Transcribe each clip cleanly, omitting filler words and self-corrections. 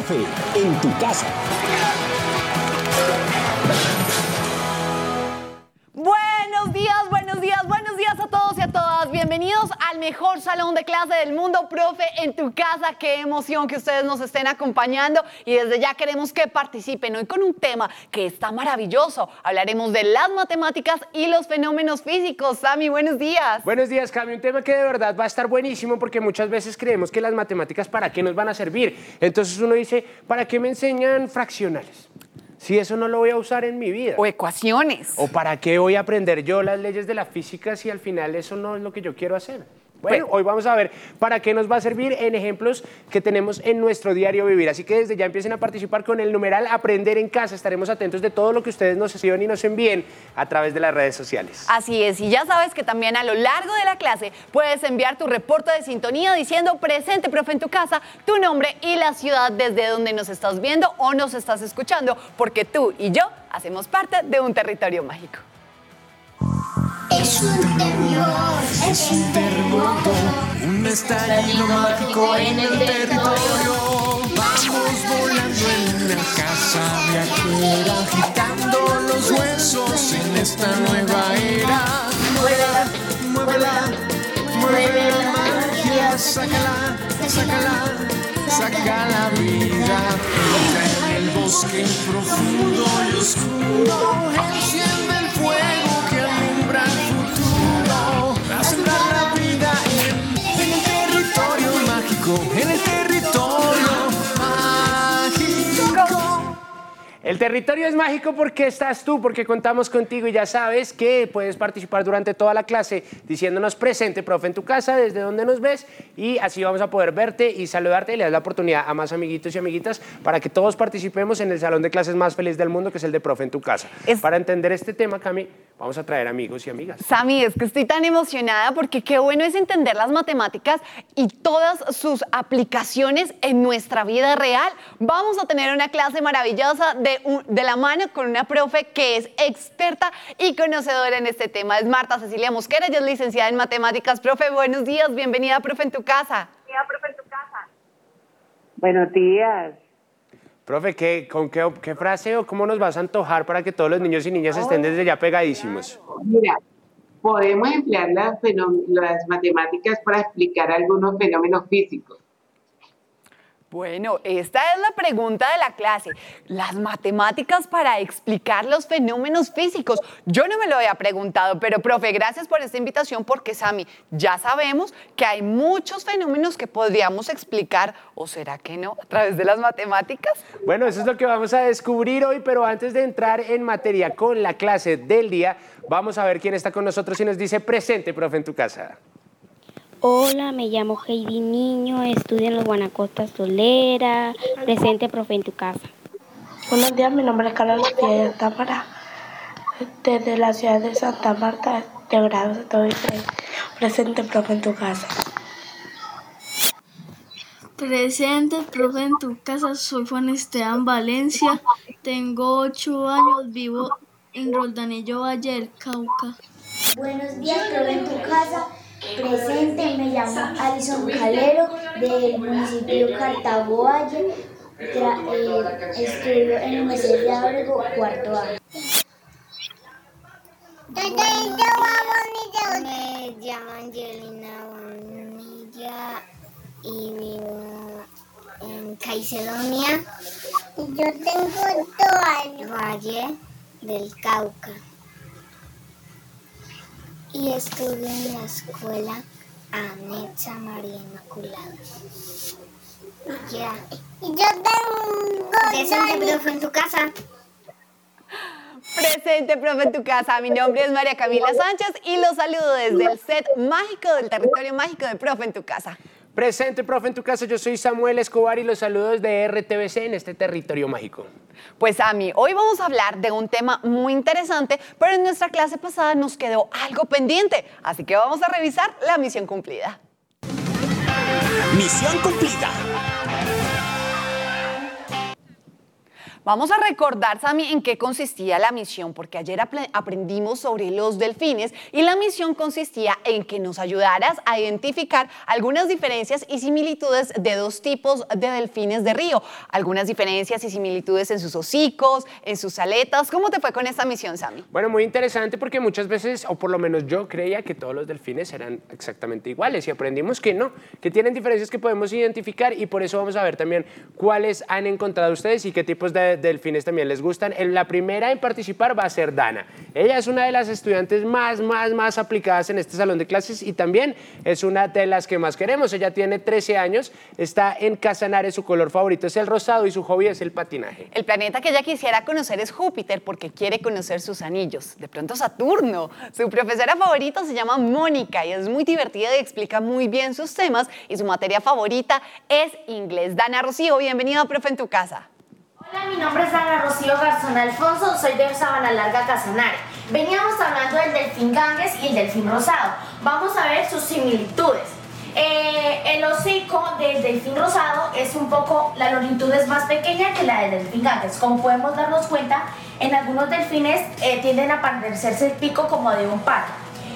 Profe en tu casa. Buenos días a todos y a todas. Bienvenidos al mejor salón de clase del mundo, Profe en tu casa. Qué emoción que ustedes nos estén acompañando y desde ya queremos que participen hoy con un tema que está maravilloso. Hablaremos de las matemáticas y los fenómenos físicos. Sammy, buenos días. Buenos días, Cami. Un tema que de verdad va a estar buenísimo porque muchas veces creemos que las matemáticas ¿para qué nos van a servir? Entonces uno dice, ¿para qué me enseñan fraccionales? Si eso no lo voy a usar en mi vida. O ecuaciones. ¿O para qué voy a aprender yo las leyes de la física si al final eso no es lo que yo quiero hacer? Bueno, hoy vamos a ver para qué nos va a servir en ejemplos que tenemos en nuestro diario vivir. Así que desde ya empiecen a participar con el numeral Aprender en Casa. Estaremos atentos de todo lo que ustedes nos escriban y nos envíen a través de las redes sociales. Así es, y ya sabes que también a lo largo de la clase puedes enviar tu reporte de sintonía diciendo presente, profe, en tu casa, tu nombre y la ciudad desde donde nos estás viendo o nos estás escuchando, porque tú y yo hacemos parte de un territorio mágico. Es un terremoto, un estallido mágico en el territorio. Vamos volando en una casa viajera, agitando los huesos en esta nueva era. Muévela, muévela, mueve la magia, sácala, sácala, saca la vida. Entra en el bosque profundo y oscuro, enciende el fuego que alumbra el futuro, a sembrar la vida en el territorio mágico, en el territorio mágico. El territorio es mágico porque estás tú, porque contamos contigo y ya sabes que puedes participar durante toda la clase diciéndonos presente, profe, en tu casa, desde donde nos ves, y así vamos a poder verte y saludarte y le das la oportunidad a más amiguitos y amiguitas para que todos participemos en el salón de clases más feliz del mundo, que es el de Profe en tu casa. Para entender este tema, Cami, vamos a traer amigos y amigas. Sammy, es que estoy tan emocionada porque qué bueno es entender las matemáticas y todas sus aplicaciones en nuestra vida real. Vamos a tener una clase maravillosa de la mano con una profe que es experta y conocedora en este tema. Es Marta Cecilia Mosquera, ella es licenciada en matemáticas. Profe, buenos días, bienvenida a Profe en tu casa. Buenos días. Profe, ¿qué frase o cómo nos vas a antojar para que todos los niños y niñas estén desde ya pegadísimos? Mira, podemos emplear las matemáticas para explicar algunos fenómenos físicos. Bueno, esta es la pregunta de la clase. Las matemáticas para explicar los fenómenos físicos. Yo no me lo había preguntado, pero profe, gracias por esta invitación porque, Sammy, ya sabemos que hay muchos fenómenos que podríamos explicar, o será que no, a través de las matemáticas. Bueno, eso es lo que vamos a descubrir hoy, pero antes de entrar en materia con la clase del día, vamos a ver quién está con nosotros y nos dice presente, profe, en tu casa. Hola, me llamo Heidi Niño, estudio en los Guanacosta Solera, presente, profe, en tu casa. Buenos días, mi nombre es Carlos Piedra Támara, desde la ciudad de Santa Marta, de grado estoy presente, profe, en tu casa. Presente, profe, en tu casa, soy Juan Esteban Valencia, tengo 8 años, vivo en Roldanillo, Valle del Cauca. Buenos días, profe, en tu casa. Presente, me llamo Alison Calero, del municipio de Cartago Valle, estudio en el Mercedes de Abrego, cuarto año. Me llamo Angelina Bonilla y vivo en Caicedonia. Yo tengo 2 años. Valle del Cauca. Y estudio en la escuela Anexa María Inmaculada. Ya. Y yo tengo... Presente, profe, en tu casa. Presente, profe, en tu casa. Mi nombre es María Camila Sánchez y los saludo desde el set mágico del territorio mágico de Profe en tu casa. Presente, profe, en tu casa. Yo soy Samuel Escobar y los saludo desde RTBC en este territorio mágico. Pues, Ami, hoy vamos a hablar de un tema muy interesante, pero en nuestra clase pasada nos quedó algo pendiente, así que vamos a revisar la misión cumplida. Misión cumplida. Vamos a recordar, Sami, en qué consistía la misión, porque ayer aprendimos sobre los delfines y la misión consistía en que nos ayudaras a identificar algunas diferencias y similitudes de dos tipos de delfines de río. Algunas diferencias y similitudes en sus hocicos, en sus aletas. ¿Cómo te fue con esta misión, Sami? Bueno, muy interesante porque muchas veces, o por lo menos yo creía que todos los delfines eran exactamente iguales y aprendimos que no, que tienen diferencias que podemos identificar y por eso vamos a ver también cuáles han encontrado ustedes y qué tipos de delfines también les gustan. La primera en participar va a ser Dana. Ella es una de las estudiantes más aplicadas en este salón de clases y también es una de las que más queremos. Ella tiene 13 años, está en Casanare, su color favorito es el rosado y su hobby es el patinaje. El planeta que ella quisiera conocer es Júpiter porque quiere conocer sus anillos. De pronto Saturno. Su profesora favorita se llama Mónica y es muy divertida y explica muy bien sus temas y su materia favorita es inglés. Dana Rocío, bienvenida a Profe en tu Casa. Hola, mi nombre es Dana Rocío Garzón Alfonso, soy de Sabana Larga, Casanare. Veníamos hablando del delfín Ganges y el delfín rosado. Vamos a ver sus similitudes. El hocico del delfín rosado es un poco, la longitud es más pequeña que la del delfín Ganges. Como podemos darnos cuenta, en algunos delfines tienden a parecerse el pico como de un pato.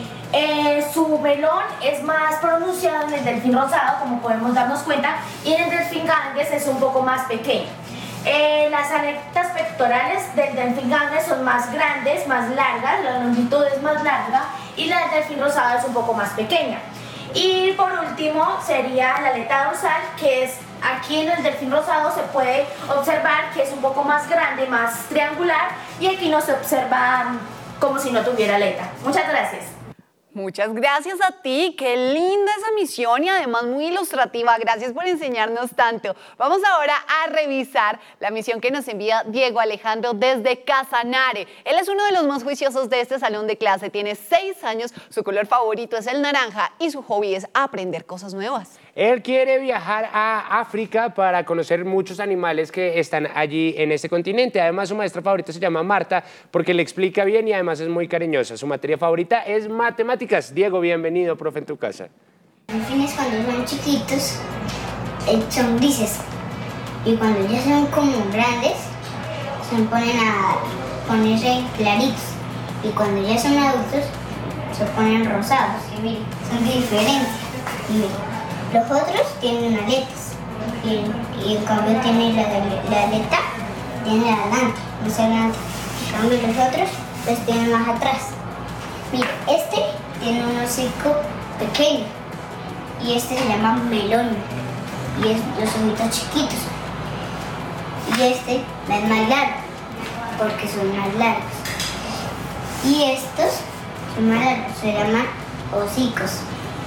Su melón es más pronunciado en el delfín rosado, como podemos darnos cuenta, y en el delfín Ganges es un poco más pequeño. Las aletas pectorales del delfín Ganges son más grandes, más largas, la longitud es más larga y la del delfín rosado es un poco más pequeña. Y por último sería la aleta dorsal, que es aquí en el delfín rosado se puede observar que es un poco más grande, más triangular, y aquí no se observa como si no tuviera aleta. Muchas gracias. Muchas gracias a ti, qué linda esa misión y además muy ilustrativa. Gracias por enseñarnos tanto. Vamos ahora a revisar la misión que nos envía Diego Alejandro desde Casanare. Él es uno de los más juiciosos de este salón de clase, tiene 6 años, su color favorito es el naranja y su hobby es aprender cosas nuevas. Él quiere viajar a África para conocer muchos animales que están allí en este continente. Además, su maestra favorita se llama Marta porque le explica bien y además es muy cariñosa. Su materia favorita es matemáticas. Diego, bienvenido, Profe en tu Casa. Los delfines cuando son chiquitos son grises y cuando ya son como grandes se ponen a ponerse claritos y cuando ya son adultos se ponen rosados. Y miren, son de diferencia. Y miren, los otros tienen aletas y en cambio tienen la aleta tiene adelante, más adelante. En cambio los otros pues tienen más atrás. Mira, este tiene un hocico pequeño y este se llama melón y es los ojitos chiquitos. Y este es más largo porque son más largos. Y estos son más largos, se llaman hocicos.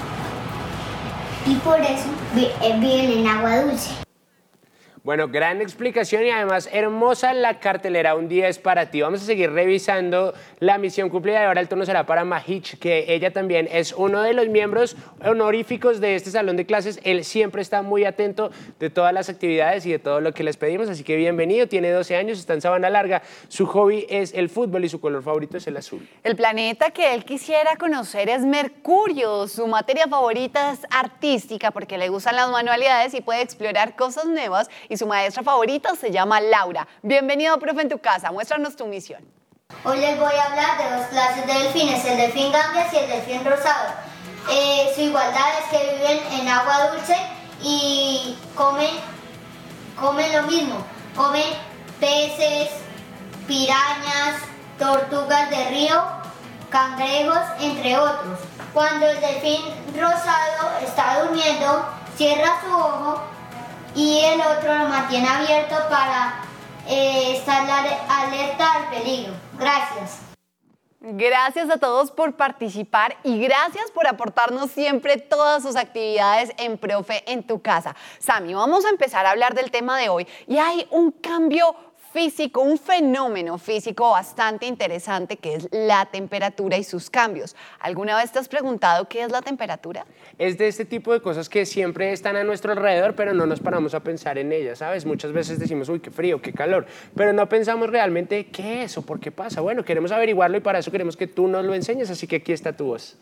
Y por eso viven en agua dulce. Bueno, gran explicación y además hermosa la cartelera. Un día es para ti. Vamos a seguir revisando la misión cumplida y ahora el turno será para Mahich, que ella también es uno de los miembros honoríficos de este salón de clases. Él siempre está muy atento de todas las actividades y de todo lo que les pedimos, así que bienvenido. Tiene 12 años, está en Sabana Larga. Su hobby es el fútbol y su color favorito es el azul. El planeta que él quisiera conocer es Mercurio. Su materia favorita es artística porque le gustan las manualidades y puede explorar cosas nuevas. Y su maestra favorita se llama Laura. Bienvenido, Profe en tu Casa. Muéstranos tu misión. Hoy les voy a hablar de 2 clases de delfines, el delfín Ganges y el delfín rosado. Su igualdad es que viven en agua dulce y comen lo mismo. Comen peces, pirañas, tortugas de río, cangrejos, entre otros. Cuando el delfín rosado está durmiendo, cierra su ojo y el otro lo mantiene abierto para estar alerta al peligro. Gracias. Gracias a todos por participar y gracias por aportarnos siempre todas sus actividades en Profe en tu Casa. Sami, vamos a empezar a hablar del tema de hoy y hay un cambio físico, un fenómeno físico bastante interesante que es la temperatura y sus cambios. ¿Alguna vez te has preguntado qué es la temperatura? Es de este tipo de cosas que siempre están a nuestro alrededor, pero no nos paramos a pensar en ellas, ¿sabes? Muchas veces decimos, uy, qué frío, qué calor, pero no pensamos realmente qué es o por qué pasa. Bueno, queremos averiguarlo y para eso queremos que tú nos lo enseñes, así que aquí está tu voz.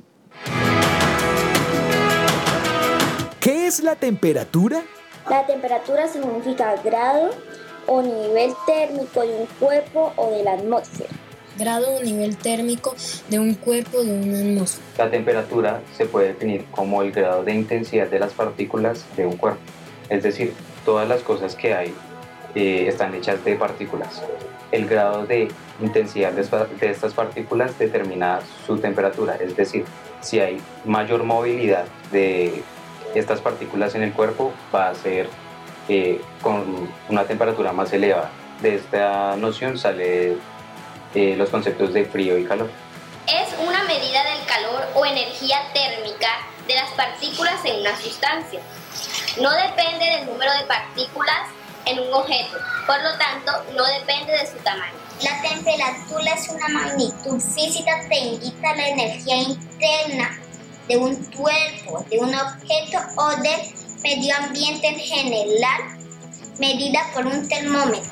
¿Qué es la temperatura? La temperatura significa grado o nivel térmico de un cuerpo o de la atmósfera. Grado o nivel térmico de un cuerpo o de una atmósfera. La temperatura se puede definir como el grado de intensidad de las partículas de un cuerpo. Es decir, todas las cosas que hay están hechas de partículas. El grado de intensidad de estas partículas determina su temperatura. Es decir, si hay mayor movilidad de estas partículas en el cuerpo, va a ser con una temperatura más elevada. De esta noción sale los conceptos de frío y calor. Es una medida del calor o energía térmica de las partículas en una sustancia. No depende del número de partículas en un objeto, por lo tanto, no depende de su tamaño. La temperatura es una magnitud física que indica la energía interna de un cuerpo, de un objeto o del medio ambiente en general, medida por un termómetro.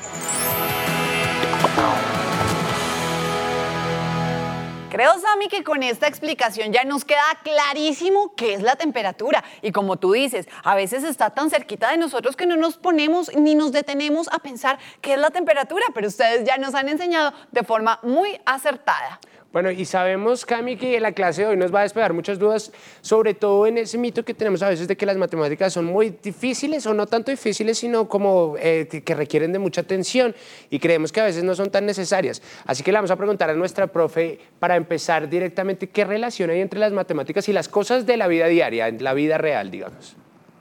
Creo, Sammy, que con esta explicación ya nos queda clarísimo qué es la temperatura. Y como tú dices, a veces está tan cerquita de nosotros que no nos ponemos ni nos detenemos a pensar qué es la temperatura, pero ustedes ya nos han enseñado de forma muy acertada. Bueno, y sabemos, Cami, que la clase de hoy nos va a despejar muchas dudas, sobre todo en ese mito que tenemos a veces de que las matemáticas son muy difíciles, o no tanto difíciles, sino como que requieren de mucha atención, y creemos que a veces no son tan necesarias. Así que le vamos a preguntar a nuestra profe, para empezar directamente, ¿qué relación hay entre las matemáticas y las cosas de la vida diaria, en la vida real, digamos?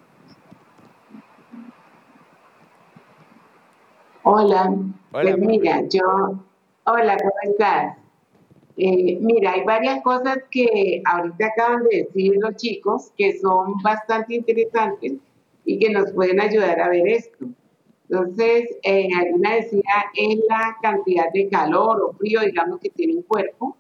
Hola. Hola. Pues mira, hola, ¿cómo estás? Mira, hay varias cosas que ahorita acaban de decir los chicos que son bastante interesantes y que nos pueden ayudar a ver esto. Entonces, alguna decía, es la cantidad de calor o frío, digamos, que tiene un cuerpo,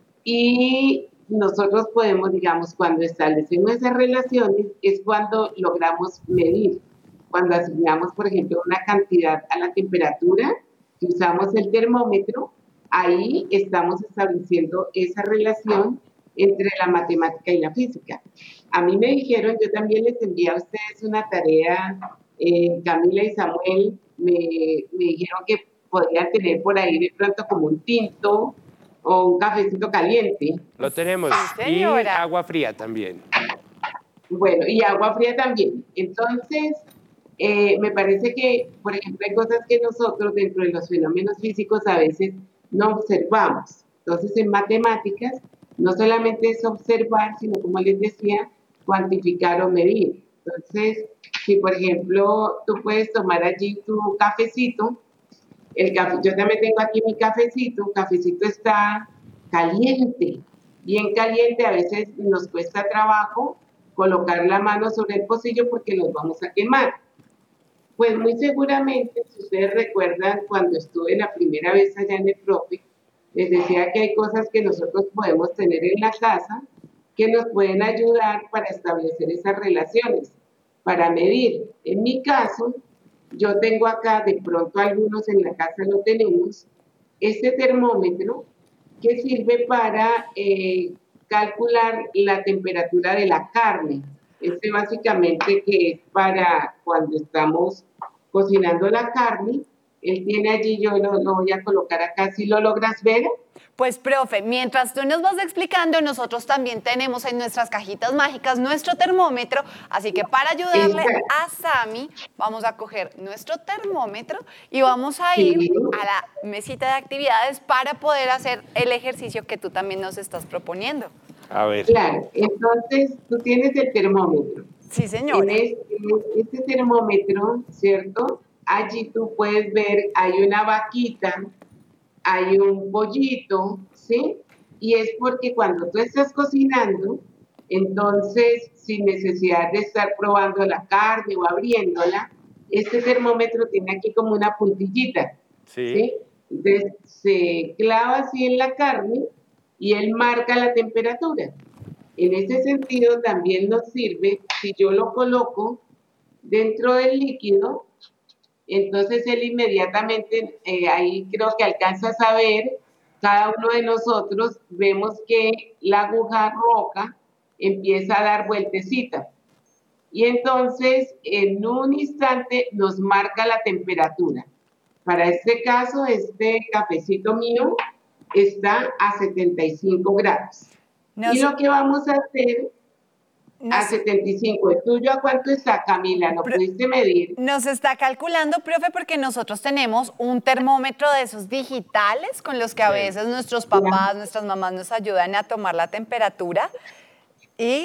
y nosotros podemos, digamos, cuando establecemos esas relaciones, es cuando logramos medir. Cuando asignamos, por ejemplo, una cantidad a la temperatura, si usamos el termómetro, ahí estamos estableciendo esa relación entre la matemática y la física. A mí me dijeron, yo también les envié a ustedes una tarea, Camila y Samuel, me dijeron que podrían tener por ahí de pronto como un tinto o un cafecito caliente. Lo tenemos. Sí, y señora. agua fría también. Bueno, y agua fría también. Entonces, me parece que, por ejemplo, hay cosas que nosotros dentro de los fenómenos físicos a veces no observamos. Entonces, en matemáticas, no solamente es observar, sino, como les decía, cuantificar o medir. Entonces, si por ejemplo, tú puedes tomar allí tu cafecito, yo también tengo aquí mi cafecito, el cafecito está caliente, bien caliente, a veces nos cuesta trabajo colocar la mano sobre el pocillo porque nos vamos a quemar. Pues muy seguramente, si ustedes recuerdan, cuando estuve la primera vez allá en el profe, les decía que hay cosas que nosotros podemos tener en la casa que nos pueden ayudar para establecer esas relaciones, para medir. En mi caso, yo tengo acá, de pronto algunos en la casa lo tenemos, este termómetro que sirve para calcular la temperatura de la carne. Este básicamente que es para cuando estamos cocinando la carne. Él tiene allí, yo lo voy a colocar acá, si lo logras ver. Pues, profe, mientras tú nos vas explicando, nosotros también tenemos en nuestras cajitas mágicas nuestro termómetro, así que para ayudarle a Sammy, vamos a coger nuestro termómetro y vamos a ir a la mesita de actividades para poder hacer el ejercicio que tú también nos estás proponiendo. A ver. Claro, entonces tú tienes el termómetro. Sí, señora. En este termómetro, ¿cierto? Allí tú puedes ver, hay una vaquita, hay un pollito, ¿sí? Y es porque cuando tú estás cocinando, entonces, sin necesidad de estar probando la carne o abriéndola, este termómetro tiene aquí como una puntillita, ¿sí? Entonces, se clava así en la carne y él marca la temperatura. En ese sentido, también nos sirve, si yo lo coloco dentro del líquido, entonces él inmediatamente, ahí creo que alcanzas a ver, cada uno de nosotros vemos que la aguja roja empieza a dar vueltecita. Y entonces, en un instante, nos marca la temperatura. Para este caso, este cafecito mío está a 75 grados. Y lo que vamos a hacer a 75. ¿El tuyo a cuánto está, Camila? ¿No pudiste medir? Nos está calculando, profe, porque nosotros tenemos un termómetro de esos digitales con los que a veces nuestros papás, nuestras mamás nos ayudan a tomar la temperatura. Y...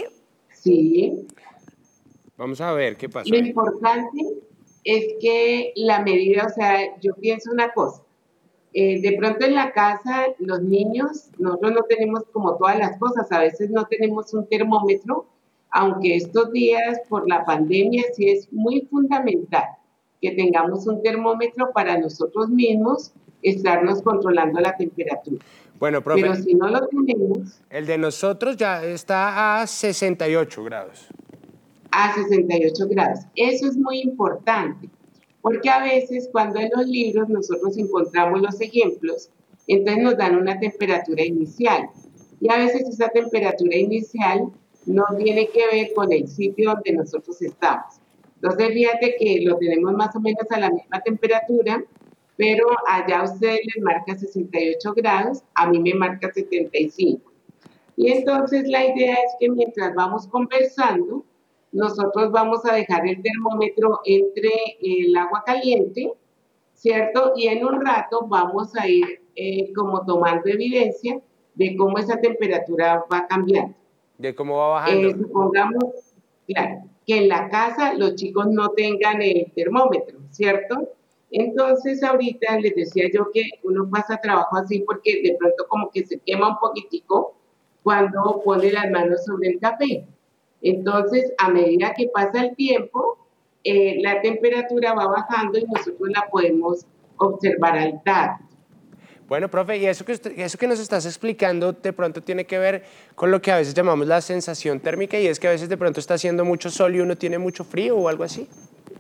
Sí. Vamos a ver qué pasa. Lo importante es que la medida, o sea, yo pienso una cosa. De pronto en la casa, los niños, nosotros no tenemos como todas las cosas, a veces no tenemos un termómetro, aunque estos días por la pandemia sí es muy fundamental que tengamos un termómetro para nosotros mismos estarnos controlando la temperatura. Bueno, profe, pero si no lo tenemos... El de nosotros ya está a 68 grados. A 68 grados. Eso es muy importante. Porque a veces cuando en los libros nosotros encontramos los ejemplos, entonces nos dan una temperatura inicial. Y a veces esa temperatura inicial no tiene que ver con el sitio donde nosotros estamos. Entonces fíjate que lo tenemos más o menos a la misma temperatura, pero allá a ustedes les marca 68 grados, a mí me marca 75. Y entonces la idea es que mientras vamos conversando, nosotros vamos a dejar el termómetro entre el agua caliente, ¿cierto? Y en un rato vamos a ir como tomando evidencia de cómo esa temperatura va cambiando. De cómo va bajando. Supongamos, claro, que en la casa los chicos no tengan el termómetro, ¿cierto? Entonces ahorita les decía yo que uno pasa trabajo así porque de pronto como que se quema un poquitico cuando pone las manos sobre el café. Entonces, a medida que pasa el tiempo, la temperatura va bajando y nosotros la podemos observar al tacto. Bueno, profe, y eso que nos estás explicando de pronto tiene que ver con lo que a veces llamamos la sensación térmica, y es que a veces de pronto está haciendo mucho sol y uno tiene mucho frío o algo así.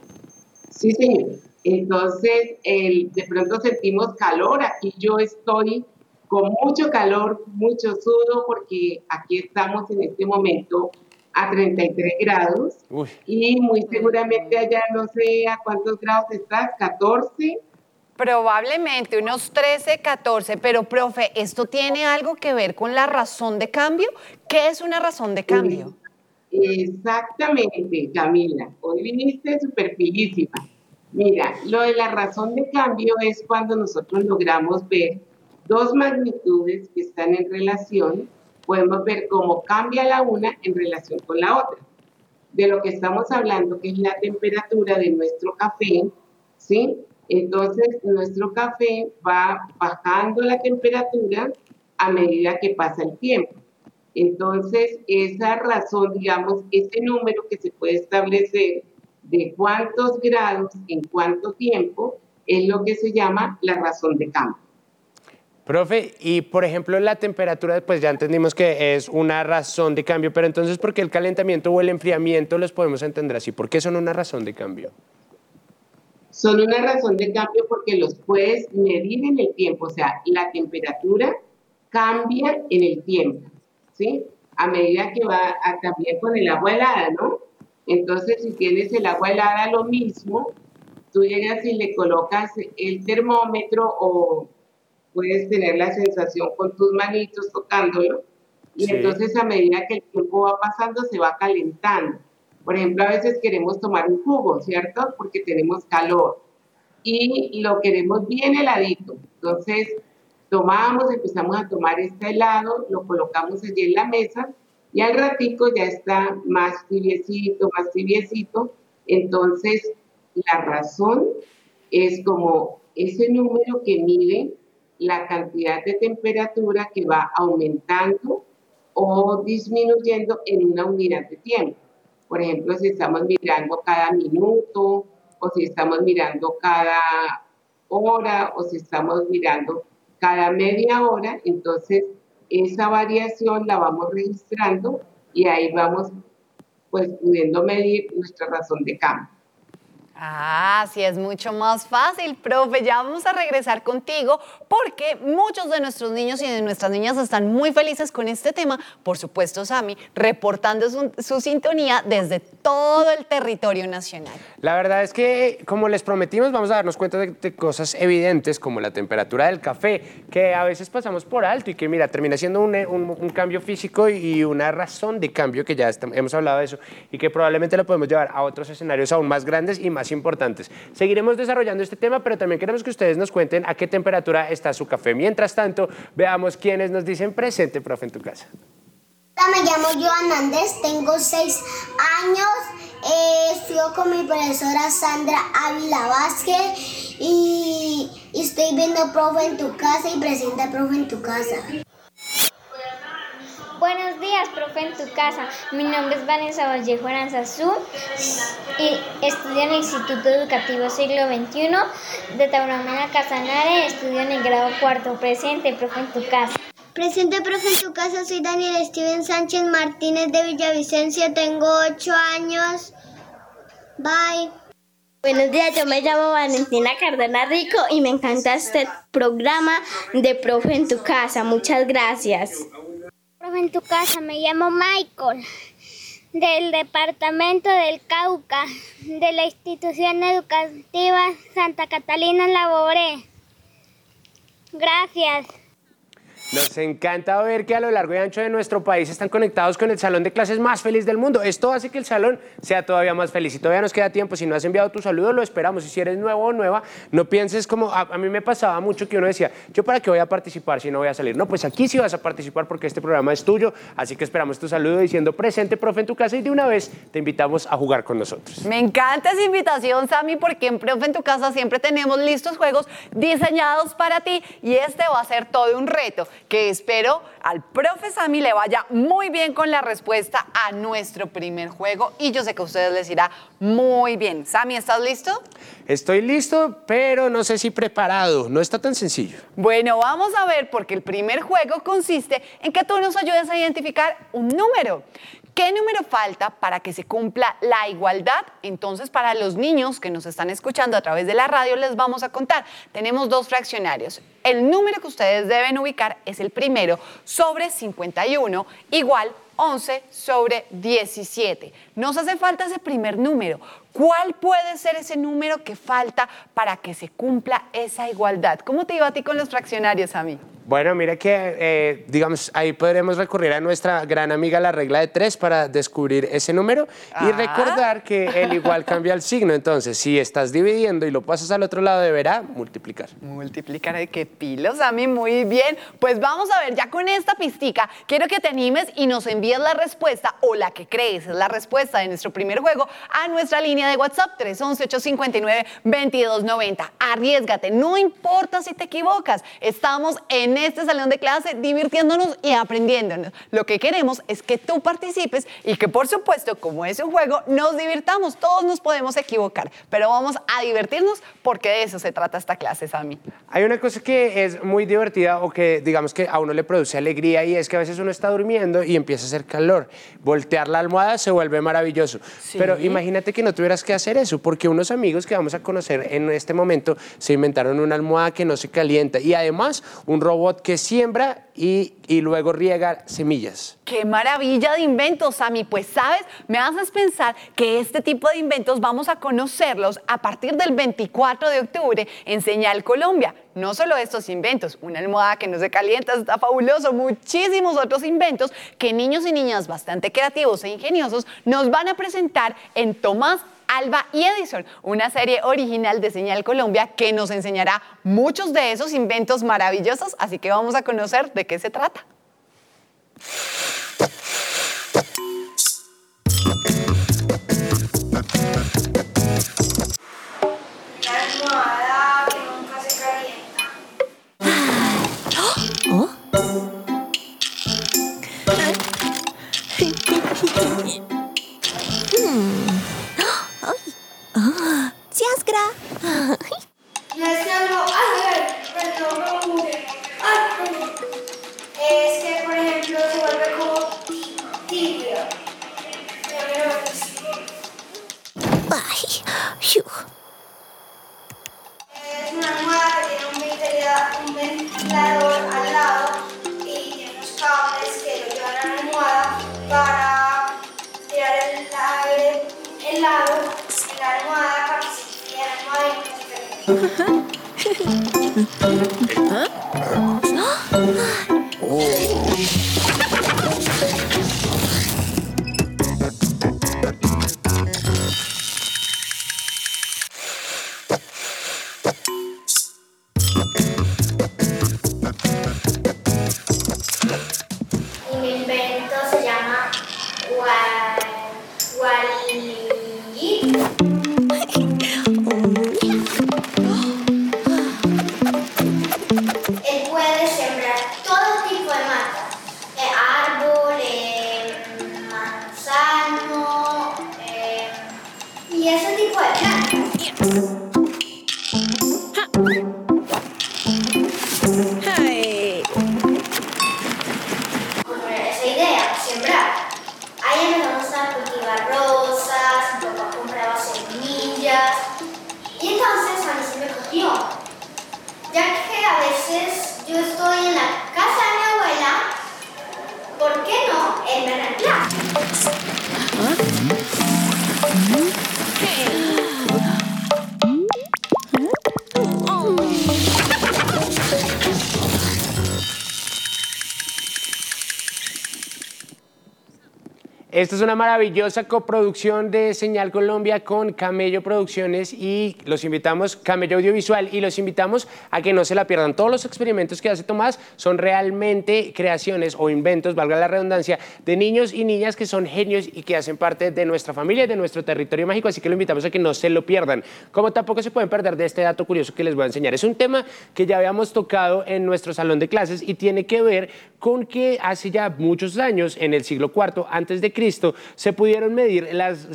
Sí, señor. Entonces, de pronto sentimos calor. Aquí yo estoy con mucho calor, mucho sudo, porque aquí estamos en este momento a 33 grados. Uy. Y muy seguramente allá no sé a cuántos grados estás, 14. Probablemente unos 13, 14, pero profe, ¿esto tiene algo que ver con la razón de cambio? ¿Qué es una razón de cambio? Exactamente, Camila. Hoy viniste súper pilísima. Mira, lo de la razón de cambio es cuando nosotros logramos ver dos magnitudes que están en relación, podemos ver cómo cambia la una en relación con la otra. De lo que estamos hablando, que es la temperatura de nuestro café, ¿sí? Entonces, nuestro café va bajando la temperatura a medida que pasa el tiempo. Entonces, esa razón, digamos, ese número que se puede establecer de cuántos grados en cuánto tiempo es lo que se llama la razón de cambio. Profe, y por ejemplo la temperatura, pues ya entendimos que es una razón de cambio, pero entonces ¿por qué el calentamiento o el enfriamiento los podemos entender así? ¿Por qué son una razón de cambio? Son una razón de cambio porque los puedes medir en el tiempo, o sea, la temperatura cambia en el tiempo, ¿sí? A medida que va a cambiar con el agua helada, ¿no? Entonces, si tienes el agua helada, lo mismo, tú llegas y le colocas el termómetro o puedes tener la sensación con tus manitos tocándolo y sí. Entonces a medida que el tiempo va pasando se va calentando. Por ejemplo, a veces queremos tomar un jugo, ¿cierto? Porque tenemos calor y lo queremos bien heladito. Entonces empezamos a tomar este helado, lo colocamos allí en la mesa y al ratico ya está más tibiecito. Entonces la razón es como ese número que mide la cantidad de temperatura que va aumentando o disminuyendo en una unidad de tiempo. Por ejemplo, si estamos mirando cada minuto, o si estamos mirando cada hora, o si estamos mirando cada media hora, entonces esa variación la vamos registrando y ahí vamos pues pudiendo medir nuestra razón de cambio. Sí, es mucho más fácil, profe. Ya vamos a regresar contigo porque muchos de nuestros niños y de nuestras niñas están muy felices con este tema. Por supuesto, Sammy, reportando su sintonía desde todo el territorio nacional. La verdad es que, como les prometimos, vamos a darnos cuenta de cosas evidentes como la temperatura del café, que a veces pasamos por alto y que, mira, termina siendo un cambio físico y una razón de cambio, que ya hemos hablado de eso, y que probablemente lo podemos llevar a otros escenarios aún más grandes y más importantes. Seguiremos desarrollando este tema, pero también queremos que ustedes nos cuenten a qué temperatura está su café. Mientras tanto, veamos quiénes nos dicen presente, profe, en tu casa. Hola, me llamo Joan Andrés, tengo 6 años, estudio con mi profesora Sandra Ávila Vázquez y estoy viendo Profe en tu casa y presenta Profe en tu casa. Buenos días, Profe en tu casa. Mi nombre es Vanessa Vallejo Aranzazú y estudio en el Instituto Educativo Siglo XXI de Tauramena Casanare. Estudio en el grado 4. Presente, Profe en tu casa. Presente, Profe en tu casa. Soy Daniel Steven Sánchez Martínez de Villavicencio. Tengo 8 años. Bye. Buenos días, yo me llamo Valentina Cardona Rico y me encanta este programa de Profe en tu casa. Muchas gracias. Profe en tu casa, me llamo Michael, del departamento del Cauca, de la institución educativa Santa Catalina La Boré. Gracias. Nos encanta ver que a lo largo y ancho de nuestro país están conectados con el salón de clases más feliz del mundo. Esto hace que el salón sea todavía más feliz. Y todavía nos queda tiempo. Si no has enviado tu saludo, lo esperamos. Y si eres nuevo o nueva, no pienses como... A mí me pasaba mucho que uno decía, ¿yo para qué voy a participar si no voy a salir? No, pues aquí sí vas a participar porque este programa es tuyo. Así que esperamos tu saludo diciendo presente, profe, en tu casa. Y de una vez te invitamos a jugar con nosotros. Me encanta esa invitación, Sammy, porque en Profe en tu casa siempre tenemos listos juegos diseñados para ti. Y este va a ser todo un reto, que espero al profe Sammy le vaya muy bien con la respuesta a nuestro primer juego y yo sé que a ustedes les irá muy bien. Sammy, ¿estás listo? Estoy listo, pero no sé si preparado. No está tan sencillo. Bueno, vamos a ver, porque el primer juego consiste en que tú nos ayudes a identificar un número. ¿Qué número falta para que se cumpla la igualdad? Entonces, para los niños que nos están escuchando a través de la radio, les vamos a contar. Tenemos 2 fraccionarios. El número que ustedes deben ubicar es el primero sobre 51, igual 11 sobre 17. Nos hace falta ese primer número. ¿Cuál puede ser ese número que falta para que se cumpla esa igualdad? ¿Cómo te iba a ti con los fraccionarios, Sammy? Bueno, mira que, digamos, ahí podremos recurrir a nuestra gran amiga la regla de 3 para descubrir ese número y recordar que el igual cambia el signo. Entonces, si estás dividiendo y lo pasas al otro lado, deberá multiplicar. ¿Multiplicar de qué pilo, Sammy? Muy bien. Pues vamos a ver, ya con esta pistica, quiero que te animes y nos envíes la respuesta o la que crees es la respuesta de nuestro primer juego a nuestra línea de WhatsApp 311-859-2290. Arriésgate, no importa si te equivocas. Estamos en este salón de clase divirtiéndonos y aprendiéndonos. Lo que queremos es que tú participes y que, por supuesto, como es un juego, nos divirtamos. Todos nos podemos equivocar, pero vamos a divertirnos porque de eso se trata esta clase, Sammy. Hay una cosa que es muy divertida o que, digamos, que a uno le produce alegría y es que a veces uno está durmiendo y empieza a hacer calor. Voltear la almohada se vuelve maravilloso. ¿Sí? Pero imagínate que no tuvieras que hacer eso, porque unos amigos que vamos a conocer en este momento se inventaron una almohada que no se calienta y además un robot que siembra y luego riega semillas. ¡Qué maravilla de inventos, Sammy! Pues, ¿sabes? Me haces pensar que este tipo de inventos vamos a conocerlos a partir del 24 de octubre en Señal Colombia. No solo estos inventos, una almohada que no se calienta, está fabuloso, muchísimos otros inventos que niños y niñas bastante creativos e ingeniosos nos van a presentar en Tomás, Alba y Edison, una serie original de Señal Colombia que nos enseñará muchos de esos inventos maravillosos, así que vamos a conocer de qué se trata. La almohada que nunca se calienta. ¿Oh? ¡Ciasgra! No es que algo... Es que, por ejemplo, se vuelve como Y mi invento se llama Wally. Él puede sembrar todo tipo de matas, árbol, manzano y ese tipo de plantas. Con esa idea, sembrar. Ahí empezamos a cultivar rosas, mi papá compraba semillas y entonces a mí se me cogió. Ya que a veces yo estoy en la casa de mi abuela, ¿por qué no? Él me reemplaza. Esta es una maravillosa coproducción de Señal Colombia con Camello Producciones y los invitamos, Camello Audiovisual, y los invitamos a que no se la pierdan. Todos los experimentos que hace Tomás son realmente creaciones o inventos, valga la redundancia, de niños y niñas que son genios y que hacen parte de nuestra familia y de nuestro territorio mágico, así que lo invitamos a que no se lo pierdan. Como tampoco se pueden perder de este dato curioso que les voy a enseñar. Es un tema que ya habíamos tocado en nuestro salón de clases y tiene que ver con que hace ya muchos años, en el siglo IV antes de Cristo, se pudo medir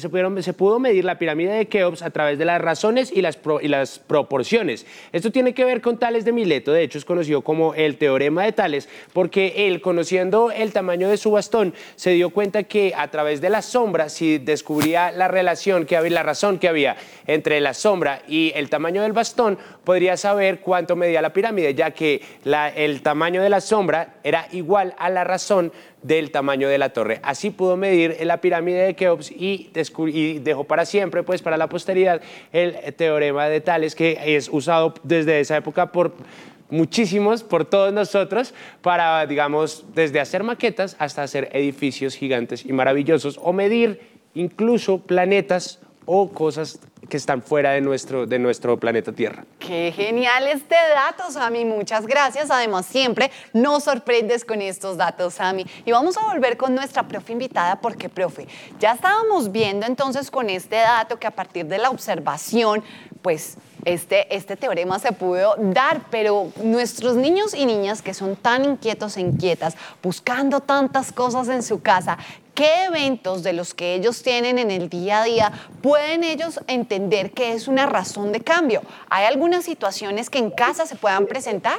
la pirámide de Keops a través de las razones y las proporciones. Esto tiene que ver con Tales de Mileto, de hecho es conocido como el teorema de Tales, porque él, conociendo el tamaño de su bastón, se dio cuenta que a través de la sombra, si descubría la razón que había entre la sombra y el tamaño del bastón, podría saber cuánto medía la pirámide, ya que el tamaño de la sombra era igual a la razón del tamaño de la torre. Así pudo medir la pirámide de Keops y dejó para siempre, pues para la posteridad, el teorema de Tales, que es usado desde esa época por muchísimos, por todos nosotros, para, digamos, desde hacer maquetas hasta hacer edificios gigantes y maravillosos, o medir incluso planetas o cosas que están fuera de nuestro planeta Tierra. Qué genial este dato, Sammy. Muchas gracias. Además, siempre nos sorprendes con estos datos, Sammy. Y vamos a volver con nuestra profe invitada porque, profe, ya estábamos viendo entonces con este dato que a partir de la observación, pues este teorema se pudo dar, pero nuestros niños y niñas que son tan inquietos e inquietas, buscando tantas cosas en su casa, ¿qué eventos de los que ellos tienen en el día a día pueden ellos entender que es una razón de cambio? ¿Hay algunas situaciones que en casa se puedan presentar?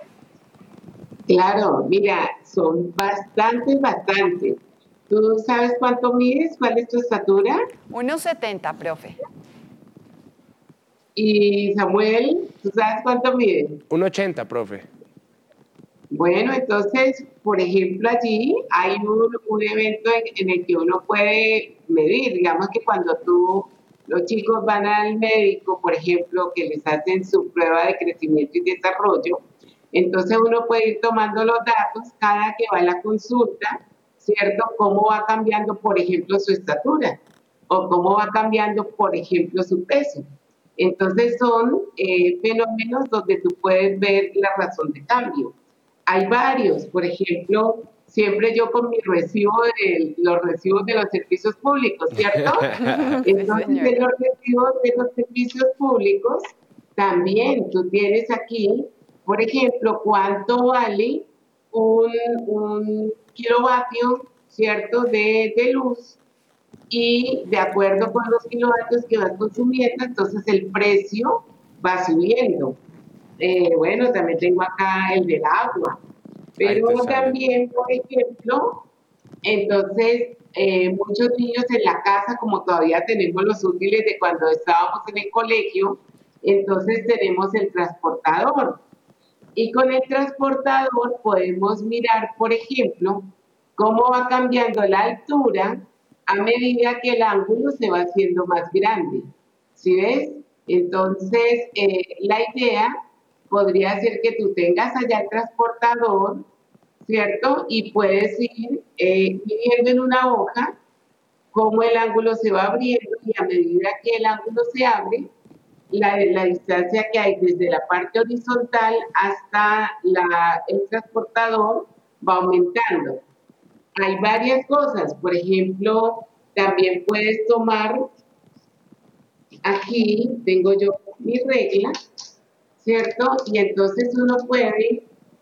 Claro, mira, son bastantes. ¿Tú sabes cuánto mides? ¿Cuál es tu estatura? 1,70, profe. Y Samuel, ¿tú sabes cuánto mides? 1,80, profe. Bueno, entonces, por ejemplo, allí hay un evento en el que uno puede medir. Digamos que cuando los chicos van al médico, por ejemplo, que les hacen su prueba de crecimiento y desarrollo, entonces uno puede ir tomando los datos cada que va a la consulta, ¿cierto? Cómo va cambiando, por ejemplo, su estatura o cómo va cambiando, por ejemplo, su peso. Entonces son fenómenos donde tú puedes ver la razón de cambio. Hay varios, por ejemplo, siempre yo con mi recibo los recibos de los servicios públicos, ¿cierto? Entonces, en los recibos de los servicios públicos, también tú tienes aquí, por ejemplo, cuánto vale un kilovatio, ¿cierto?, de luz, y de acuerdo con los kilovatios que vas consumiendo, entonces el precio va subiendo. Bueno, también tengo acá el del agua, pero también, por ejemplo, entonces muchos niños en la casa, como todavía tenemos los útiles de cuando estábamos en el colegio, entonces tenemos el transportador. Y con el transportador podemos mirar, por ejemplo, cómo va cambiando la altura a medida que el ángulo se va haciendo más grande. ¿Sí ves? Entonces, la idea podría ser que tú tengas allá el transportador, ¿cierto? Y puedes ir midiendo en una hoja cómo el ángulo se va abriendo y a medida que el ángulo se abre, la distancia que hay desde la parte horizontal hasta el transportador va aumentando. Hay varias cosas, por ejemplo, también puedes tomar, aquí tengo yo mi regla, ¿cierto? Y entonces uno puede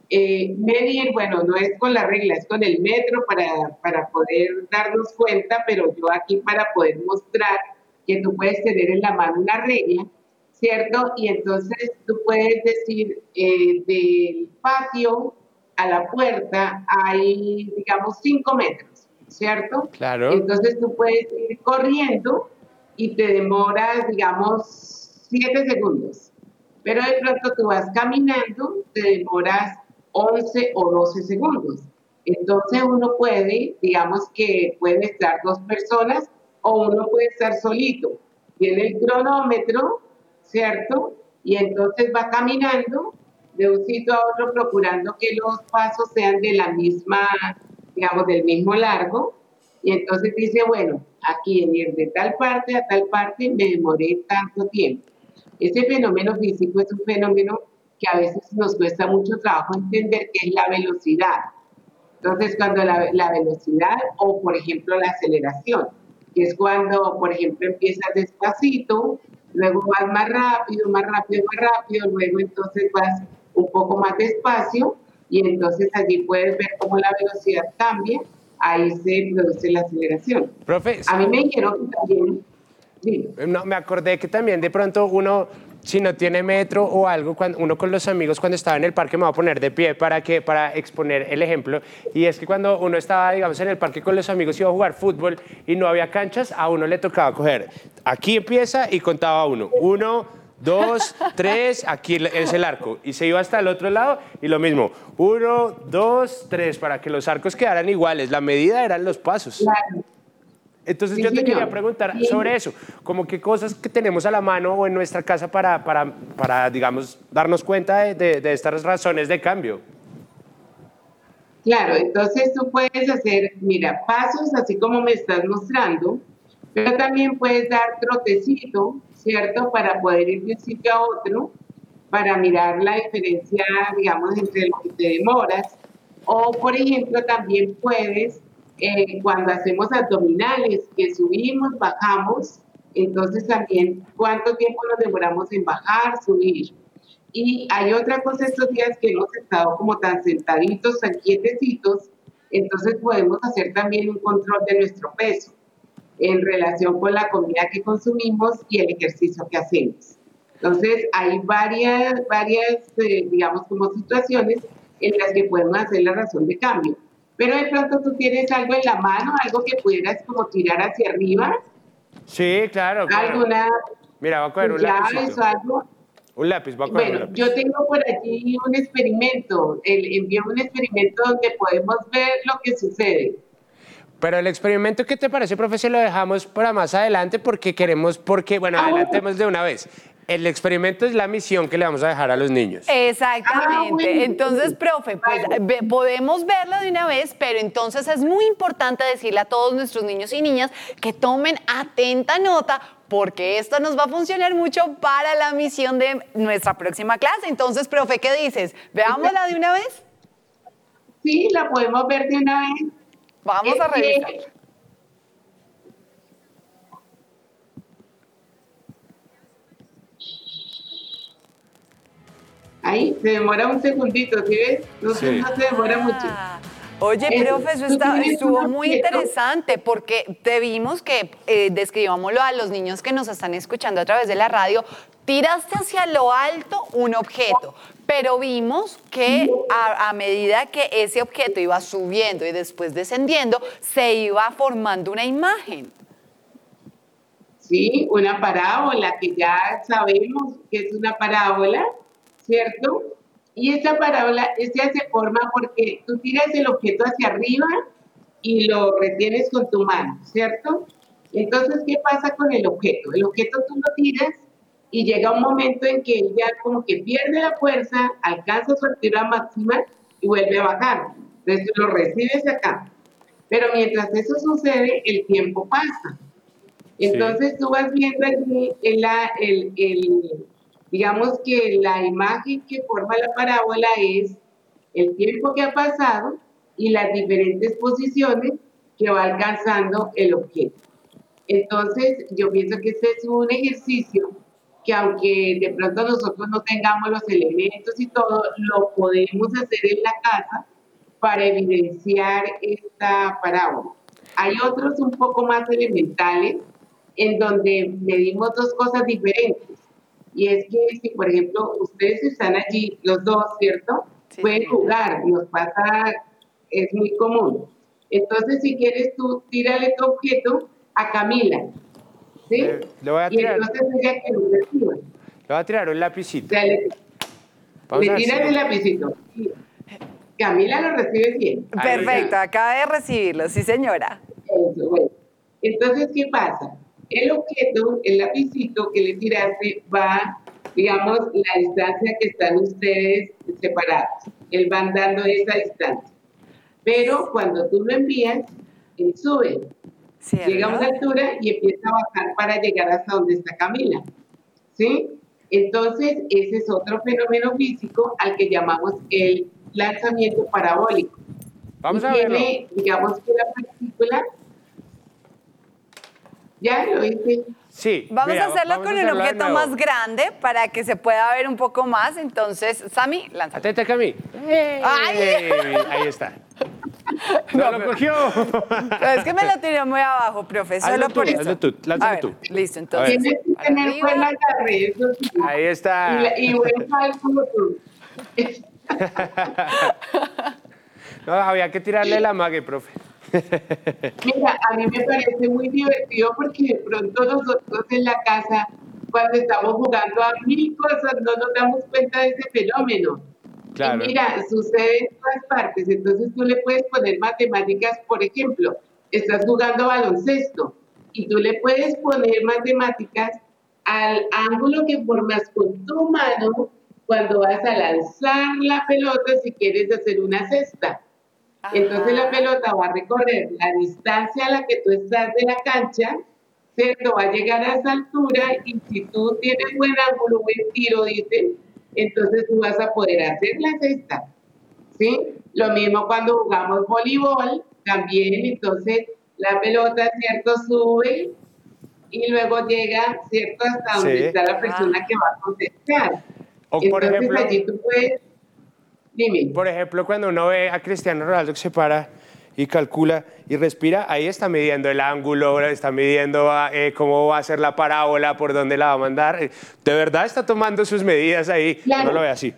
medir, bueno, no es con la regla, es con el metro para poder darnos cuenta, pero yo aquí para poder mostrar que tú puedes tener en la mano una regla, ¿cierto? Y entonces tú puedes decir, del patio a la puerta hay, digamos, 5 metros, ¿cierto? Claro. Entonces tú puedes ir corriendo y te demoras, digamos, 7 segundos. Pero de pronto tú vas caminando, te demoras 11 o 12 segundos. Entonces uno puede, digamos que pueden estar 2 personas o uno puede estar solito. Tiene el cronómetro, ¿cierto? Y entonces va caminando de un sitio a otro procurando que los pasos sean de la misma, digamos, del mismo largo. Y entonces dice, bueno, aquí en ir de tal parte a tal parte me demoré tanto tiempo. Ese fenómeno físico es un fenómeno que a veces nos cuesta mucho trabajo entender, que es la velocidad. Entonces, cuando la velocidad o, por ejemplo, la aceleración, que es cuando, por ejemplo, empiezas despacito, luego vas más rápido, luego entonces vas un poco más despacio y entonces allí puedes ver cómo la velocidad cambia, ahí se produce la aceleración. Profe, a mí me dijeron que también... Sí. No, me acordé que también de pronto uno, si no tiene metro o algo, uno con los amigos cuando estaba en el parque, me voy a poner de pie para exponer el ejemplo, y es que cuando uno estaba, digamos, en el parque con los amigos y iba a jugar fútbol y no había canchas, a uno le tocaba coger, aquí empieza y contaba uno, 1, 2, 3, aquí es el arco, y se iba hasta el otro lado y lo mismo, 1, 2, 3, para que los arcos quedaran iguales, la medida eran los pasos. Claro. Entonces Sí, yo te señor. quería preguntar sobre eso, como qué cosas que tenemos a la mano o en nuestra casa para digamos, darnos cuenta de estas razones de cambio. Claro, entonces tú puedes hacer, mira, pasos así como me estás mostrando, pero también puedes dar trotecito, ¿cierto? Para poder ir de un sitio a otro, para mirar la diferencia, digamos, entre lo que te demoras. O, por ejemplo, también puedes, cuando hacemos abdominales, que subimos, bajamos, entonces también cuánto tiempo nos demoramos en bajar, subir. Y hay otra cosa estos días que hemos estado como tan sentaditos, tan quietecitos, entonces podemos hacer también un control de nuestro peso en relación con la comida que consumimos y el ejercicio que hacemos. Entonces hay varias digamos, como situaciones en las que podemos hacer la razón de cambio. Pero de pronto tú tienes algo en la mano, algo que pudieras como tirar hacia arriba. Sí, claro. Alguna Mira, voy a coger un lápiz. o algo. Un lápiz, voy a coger un Bueno, lápiz. yo tengo por allí un experimento. Envié un experimento donde podemos ver lo que sucede. Pero el experimento, ¿qué te parece, profe? Se lo dejamos para más adelante porque bueno, adelantemos de una vez. El experimento es la misión que le vamos a dejar a los niños. Exactamente. Bueno. Entonces, profe, pues podemos verlo de una vez, pero entonces es muy importante decirle a todos nuestros niños y niñas que tomen atenta nota porque esto nos va a funcionar mucho para la misión de nuestra próxima clase. Entonces, profe, ¿qué dices? ¿Veámosla de una vez? Sí, la podemos ver de una vez. Vamos a revisar. Ahí, se demora un segundito, ¿sí ves? No se demora mucho. Oye, profe, eso estuvo muy interesante porque te vimos que, describámoslo a los niños que nos están escuchando a través de la radio, tiraste hacia lo alto un objeto, pero vimos que a medida que ese objeto iba subiendo y después descendiendo, se iba formando una imagen. Sí, una parábola, que ya sabemos que es una parábola, ¿cierto? Y esta parábola, se forma porque tú tiras el objeto hacia arriba y lo retienes con tu mano, ¿cierto? Entonces, ¿qué pasa con el objeto? El objeto tú lo tiras y llega un momento en que ella como que pierde la fuerza, alcanza su altura máxima y vuelve a bajar. Entonces tú lo recibes acá. Pero mientras eso sucede, el tiempo pasa. Entonces tú vas viendo allí digamos que la imagen que forma la parábola es el tiempo que ha pasado y las diferentes posiciones que va alcanzando el objeto. Entonces yo pienso que este es un ejercicio que aunque de pronto nosotros no tengamos los elementos y todo, lo podemos hacer en la casa para evidenciar esta parábola. Hay otros un poco más elementales en donde medimos dos cosas diferentes. Y es que si, por ejemplo, ustedes están allí, los dos, ¿cierto? Sí, pueden jugar, nos pasa, es muy común. Entonces, si quieres tú, tírale tu objeto a Camila, ¿sí? Le voy a tirar. Y entonces ella que lo reciba. Le voy a tirar un lapicito. O sea, le tiras el lapicito. Camila lo recibe bien. Perfecto, acaba de recibirlo, sí señora. Eso, bueno. Entonces, ¿qué pasa? El objeto, el lapicito que le tiraste va, digamos, la distancia que están ustedes separados. Él va andando esa distancia. Pero cuando tú lo envías, él sube. ¿Cierto? Llega a una altura y empieza a bajar para llegar hasta donde está Camila. ¿Sí? Entonces, ese es otro fenómeno físico al que llamamos el lanzamiento parabólico. Vamos a verlo. Tiene, digamos que la partícula... ¿Ya lo viste? Sí. Vamos a hacerlo con el objeto más grande para que se pueda ver un poco más. Entonces, Sammy, lanza. Atenta, Cami. ¡Ay! Ahí está. No lo cogió. Es que me lo tiré muy abajo, profe. Solo por eso. Hazlo tú, lánzalo tú. Listo, entonces. Tienes que tener buena agarre, eso sí. Ahí está. Y buen cálculo tú. No, había que tirarle la mague, profe. Mira, a mí me parece muy divertido porque de pronto nosotros en la casa, cuando estamos jugando a mil cosas, no nos damos cuenta de ese fenómeno. Claro. Y mira, sucede en todas partes. Entonces tú le puedes poner matemáticas, por ejemplo, estás jugando baloncesto y tú le puedes poner matemáticas al ángulo que formas con tu mano cuando vas a lanzar la pelota si quieres hacer una cesta. Entonces la pelota va a recorrer la distancia a la que tú estás de la cancha, ¿cierto? Va a llegar a esa altura y si tú tienes buen ángulo, buen tiro, dicen, entonces tú vas a poder hacer la cesta, ¿sí? Lo mismo cuando jugamos voleibol, también, entonces la pelota, ¿cierto? Sube y luego llega, ¿cierto? Hasta donde está la persona que va a contestar. O entonces por ejemplo, allí tú puedes... Dime. Por ejemplo, cuando uno ve a Cristiano Ronaldo que se para y calcula y respira, ahí está midiendo el ángulo, está midiendo cómo va a ser la parábola, por dónde la va a mandar. De verdad está tomando sus medidas ahí, claro. No lo ve así.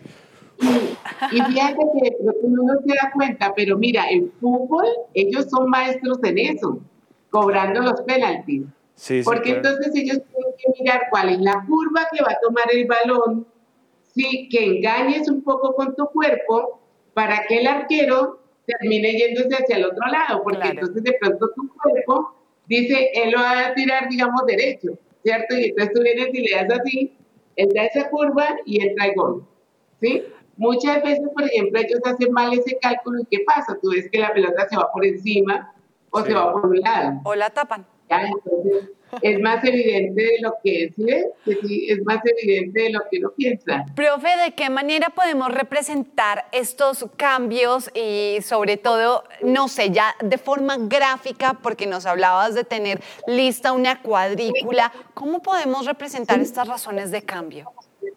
Y fíjate que uno no se da cuenta, pero mira, en fútbol ellos son maestros en eso, cobrando los penaltis. Sí, porque claro. Entonces ellos tienen que mirar cuál es la curva que va a tomar el balón, sí, que engañes un poco con tu cuerpo para que el arquero termine yéndose hacia el otro lado, porque claro. Entonces de pronto tu cuerpo dice, él lo va a tirar, digamos, derecho, ¿cierto? Y entonces tú vienes y le das así, él da esa curva y entra el gol, ¿sí? Muchas veces, por ejemplo, ellos hacen mal ese cálculo y ¿qué pasa? Tú ves que la pelota se va por encima o se va por un lado. O la tapan. Ya, entonces es más evidente de lo que ¿sí ves? Que sí, es más evidente de lo que uno piensa. Profe, ¿de qué manera podemos representar estos cambios y sobre todo, no sé, ya de forma gráfica, porque nos hablabas de tener lista una cuadrícula, ¿cómo podemos representar estas razones de cambio?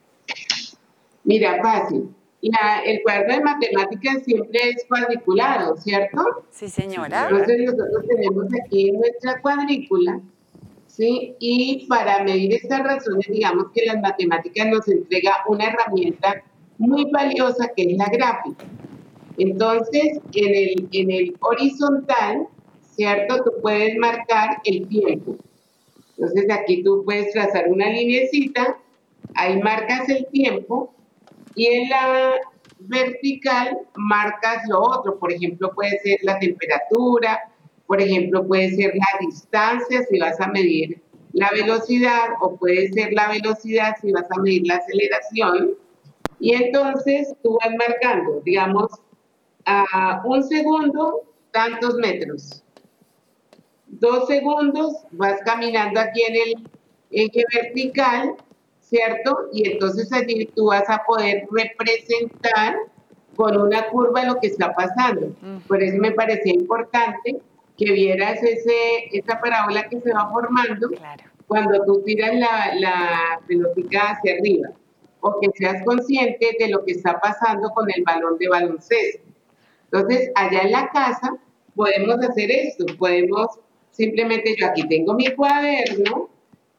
Mira, fácil. El cuaderno de matemáticas siempre es cuadriculado, ¿cierto? Sí, señora. Entonces nosotros tenemos aquí nuestra cuadrícula, ¿sí? Y para medir estas razones, digamos que las matemáticas nos entrega una herramienta muy valiosa que es la gráfica. Entonces, en el horizontal, ¿cierto? Tú puedes marcar el tiempo. Entonces aquí tú puedes trazar una lineecita, ahí marcas el tiempo, y en la vertical marcas lo otro, por ejemplo, puede ser la temperatura, por ejemplo, puede ser la distancia, si vas a medir la velocidad o puede ser la velocidad si vas a medir la aceleración. Y entonces tú vas marcando, digamos, a 1 segundo, tantos metros. 2 segundos, vas caminando aquí en el eje vertical, ¿cierto? Y entonces allí tú vas a poder representar con una curva lo que está pasando. Por eso me parecía importante que vieras esa parábola que se va formando cuando tú tiras la pelotita hacia arriba, o que seas consciente de lo que está pasando con el balón de baloncesto. Entonces, allá en la casa podemos hacer esto, podemos simplemente, yo aquí tengo mi cuaderno,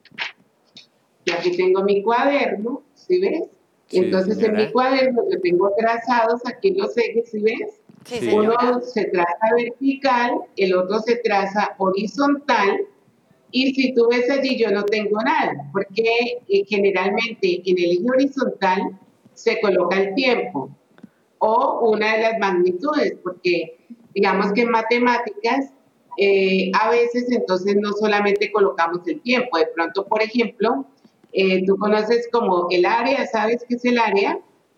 ¿sí ves? Sí, entonces señora. en mi cuaderno yo tengo trazados aquí los ejes, ¿sí ves? Sí, Uno señora. se traza vertical, el otro se traza horizontal, y si tú ves allí yo no tengo nada, porque generalmente en el eje horizontal se coloca el tiempo o una de las magnitudes, porque digamos que en matemáticas a veces entonces no solamente colocamos el tiempo, de pronto, por ejemplo, tú conoces como el área, ¿sabes qué es el área?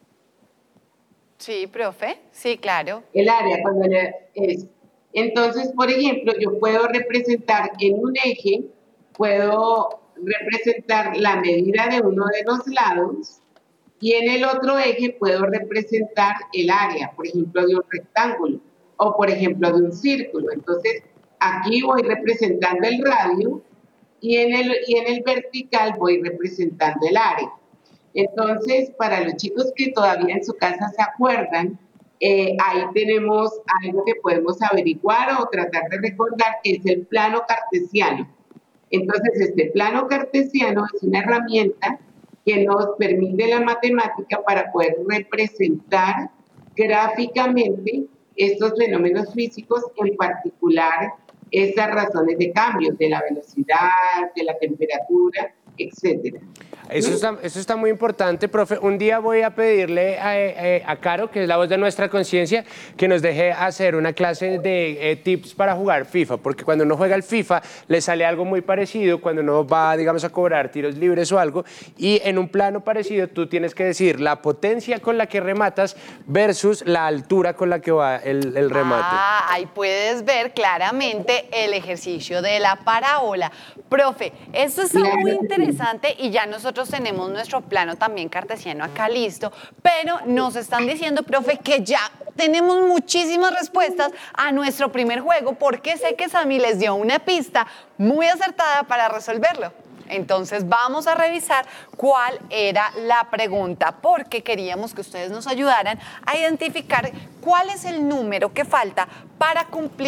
Sí, profe. Sí, claro. El área, cuando es. Entonces, por ejemplo, yo puedo representar en un eje, puedo representar la medida de uno de los lados y en el otro eje puedo representar el área, por ejemplo, de un rectángulo o, por ejemplo, de un círculo. Entonces, aquí voy representando el radio y en el vertical voy representando el área. Entonces, para los chicos que todavía en su casa se acuerdan, ahí tenemos algo que podemos averiguar o tratar de recordar, que es el plano cartesiano. Entonces, este plano cartesiano es una herramienta que nos permite la matemática para poder representar gráficamente estos fenómenos físicos, en particular estas razones de cambio de la velocidad, de la temperatura, etcétera. Eso está muy importante, profe. Un día voy a pedirle a Caro, que es la voz de nuestra conciencia, que nos deje hacer una clase de tips para jugar FIFA, porque cuando uno juega al FIFA le sale algo muy parecido cuando uno va, digamos, a cobrar tiros libres o algo, y en un plano parecido tú tienes que decir la potencia con la que rematas versus la altura con la que va el remate. Ah, ahí puedes ver claramente el ejercicio de la parábola. Profe, esto está muy interesante y ya nosotros tenemos nuestro plano también cartesiano acá listo, pero nos están diciendo, profe, que ya tenemos muchísimas respuestas a nuestro primer juego, porque sé que Sammy les dio una pista muy acertada para resolverlo. Entonces vamos a revisar cuál era la pregunta, porque queríamos que ustedes nos ayudaran a identificar cuál es el número que falta para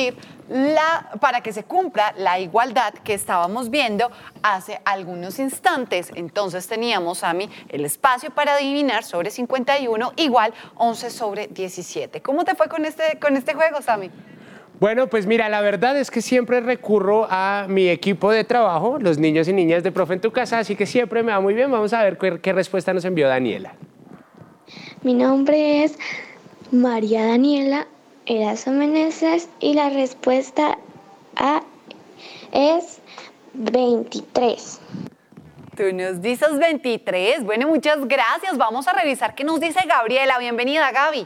para que se cumpla la igualdad que estábamos viendo hace algunos instantes. Entonces teníamos, Sammy, el espacio para adivinar sobre 51 igual 11 sobre 17. ¿Cómo te fue con este juego, Sammy? Bueno, pues mira, la verdad es que siempre recurro a mi equipo de trabajo, los niños y niñas de Profe en tu Casa, así que siempre me va muy bien. Vamos a ver qué respuesta nos envió Daniela. Mi nombre es María Daniela Erazo Meneses y la respuesta A es 23. Tú nos dices 23. Bueno, muchas gracias. Vamos a revisar qué nos dice Gabriela. Bienvenida, Gaby.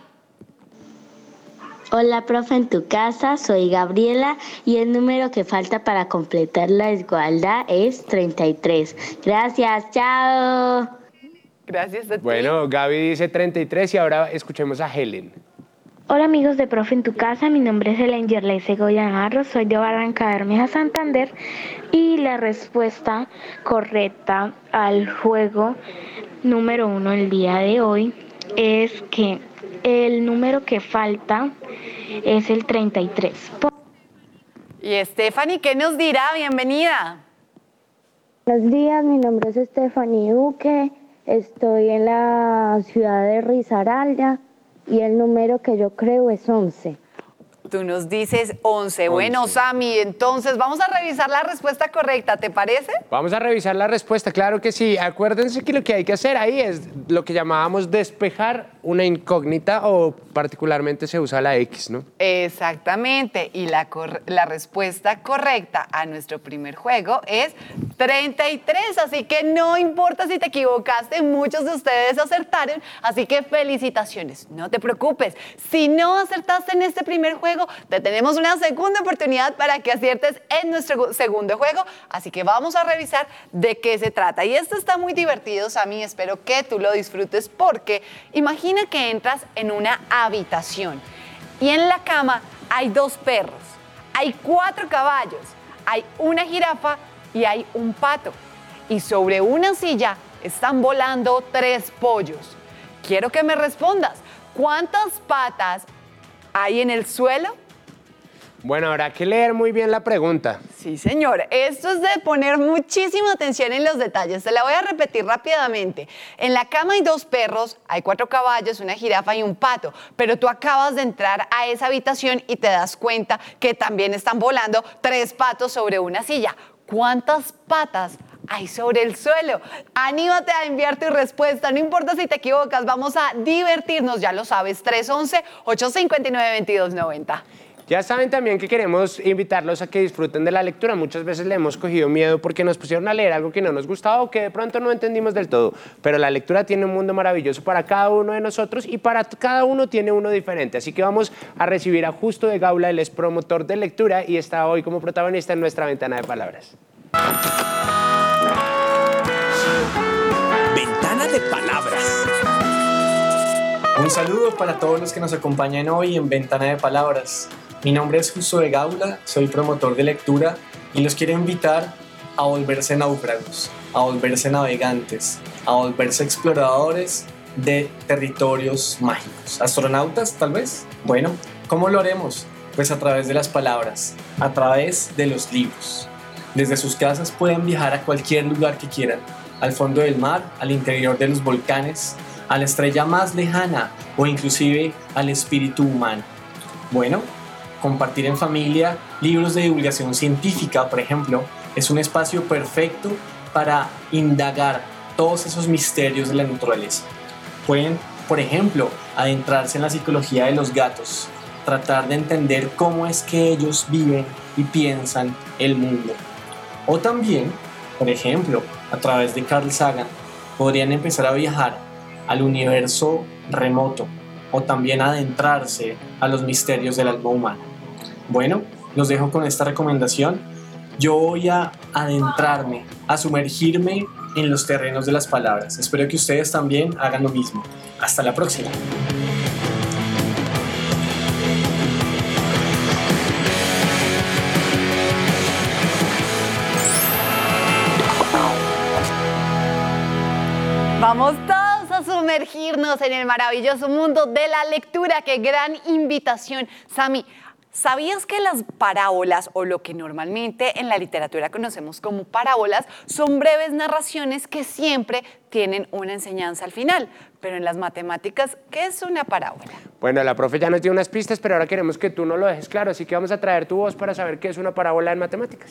Hola, profe, en tu casa, soy Gabriela y el número que falta para completar la igualdad es 33. Gracias, chao. Gracias a ti. Bueno, Gaby dice 33 y ahora escuchemos a Helen. Hola amigos de Profe en tu Casa, mi nombre es Helen Yerley Segoya Navarro, soy de Barranca Bermeja, Santander, y la respuesta correcta al juego número 1 el día de hoy es que el número que falta es el 33. Y Stephanie, ¿qué nos dirá? Bienvenida. Buenos días, mi nombre es Stephanie Duque, estoy en la ciudad de Risaralda y el número que yo creo es 11. Tú nos dices 11. Bueno, Sammy, entonces vamos a revisar la respuesta correcta, ¿te parece? Vamos a revisar la respuesta, claro que sí. Acuérdense que lo que hay que hacer ahí es lo que llamábamos despejar una incógnita, o particularmente se usa la X, ¿no? Exactamente, y la respuesta correcta a nuestro primer juego es 33, así que no importa si te equivocaste, muchos de ustedes acertaron, así que felicitaciones, no te preocupes. Si no acertaste en este primer juego, te tenemos una segunda oportunidad para que aciertes en nuestro segundo juego, así que vamos a revisar de qué se trata. Y esto está muy divertido, Sammy, espero que tú lo disfrutes, porque imagina que entras en una habitación y en la cama hay 2 perros, hay 4 caballos, hay una jirafa y hay un pato. Y sobre una silla están volando 3 pollos. Quiero que me respondas, ¿cuántas patas hay en el suelo? Bueno, habrá que leer muy bien la pregunta. Sí, señor. Esto es de poner muchísima atención en los detalles. Te la voy a repetir rápidamente. En la cama hay 2 perros, hay 4 caballos, una jirafa y un pato. Pero tú acabas de entrar a esa habitación y te das cuenta que también están volando 3 patos sobre una silla. ¿Cuántas patas hay sobre el suelo? Anímate a enviar tu respuesta. No importa si te equivocas, vamos a divertirnos. Ya lo sabes, 311-859-2290. Ya saben también que queremos invitarlos a que disfruten de la lectura. Muchas veces le hemos cogido miedo porque nos pusieron a leer algo que no nos gustaba o que de pronto no entendimos del todo. Pero la lectura tiene un mundo maravilloso para cada uno de nosotros y para cada uno tiene uno diferente. Así que vamos a recibir a Justo de Gaula, él es promotor de lectura y está hoy como protagonista en nuestra ventana de palabras. Ventana de palabras. Un saludo para todos los que nos acompañan hoy en Ventana de Palabras. Mi nombre es Justo de Gaula, soy promotor de lectura y los quiero invitar a volverse náufragos, a volverse navegantes, a volverse exploradores de territorios mágicos. ¿Astronautas, tal vez? Bueno, ¿cómo lo haremos? Pues a través de las palabras, a través de los libros. Desde sus casas pueden viajar a cualquier lugar que quieran, al fondo del mar, al interior de los volcanes, a la estrella más lejana o inclusive al espíritu humano. Bueno, compartir en familia libros de divulgación científica, por ejemplo, es un espacio perfecto para indagar todos esos misterios de la naturaleza. Pueden, por ejemplo, adentrarse en la psicología de los gatos, tratar de entender cómo es que ellos viven y piensan el mundo. O también, por ejemplo, a través de Carl Sagan, podrían empezar a viajar al universo remoto o también adentrarse a los misterios del alma humana. Bueno, los dejo con esta recomendación. Yo voy a adentrarme, a sumergirme en los terrenos de las palabras. Espero que ustedes también hagan lo mismo. Hasta la próxima. Vamos todos a sumergirnos en el maravilloso mundo de la lectura. ¡Qué gran invitación! Sammy, ¿sabías que las parábolas, o lo que normalmente en la literatura conocemos como parábolas, son breves narraciones que siempre tienen una enseñanza al final? Pero en las matemáticas, ¿qué es una parábola? Bueno, la profe ya nos dio unas pistas, pero ahora queremos que tú nos lo dejes claro, así que vamos a traer tu voz para saber qué es una parábola en matemáticas.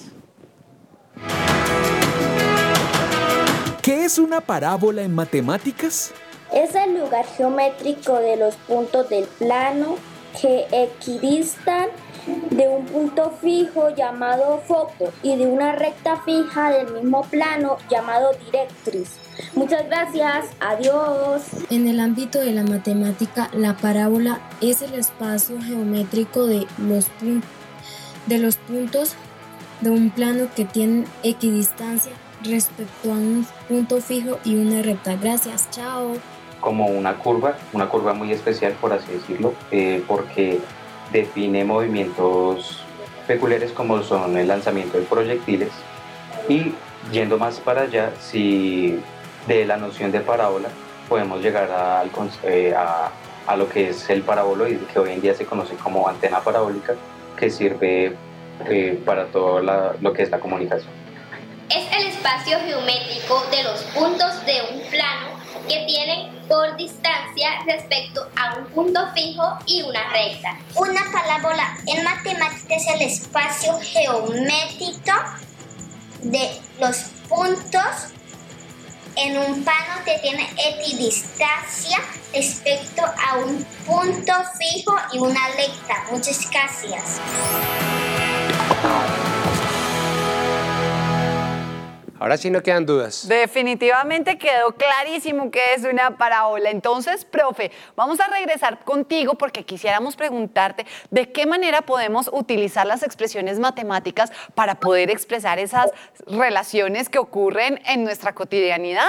¿Qué es una parábola en matemáticas? Es el lugar geométrico de los puntos del plano que equidistan de un punto fijo llamado foco y de una recta fija del mismo plano llamado directriz. Muchas gracias, adiós. En el ámbito de la matemática, la parábola es el espacio geométrico de los puntos de un plano que tienen equidistancia respecto a un punto fijo y una recta. Gracias, chao. Como una curva muy especial, por así decirlo, porque define movimientos peculiares como son el lanzamiento de proyectiles. Y yendo más para allá, si de la noción de parábola podemos llegar a lo que es el paraboloide, que hoy en día se conoce como antena parabólica, que sirve para todo lo que es la comunicación. Es el espacio geométrico de los puntos de un plano que tienen por distancia respecto a un punto fijo y una recta. Una parábola en matemáticas es el espacio geométrico de los puntos en un plano que tiene equidistancia respecto a un punto fijo y una recta. Muchas gracias. Ahora sí no quedan dudas. Definitivamente quedó clarísimo que es una parábola. Entonces, profe, vamos a regresar contigo porque quisiéramos preguntarte de qué manera podemos utilizar las expresiones matemáticas para poder expresar esas relaciones que ocurren en nuestra cotidianidad.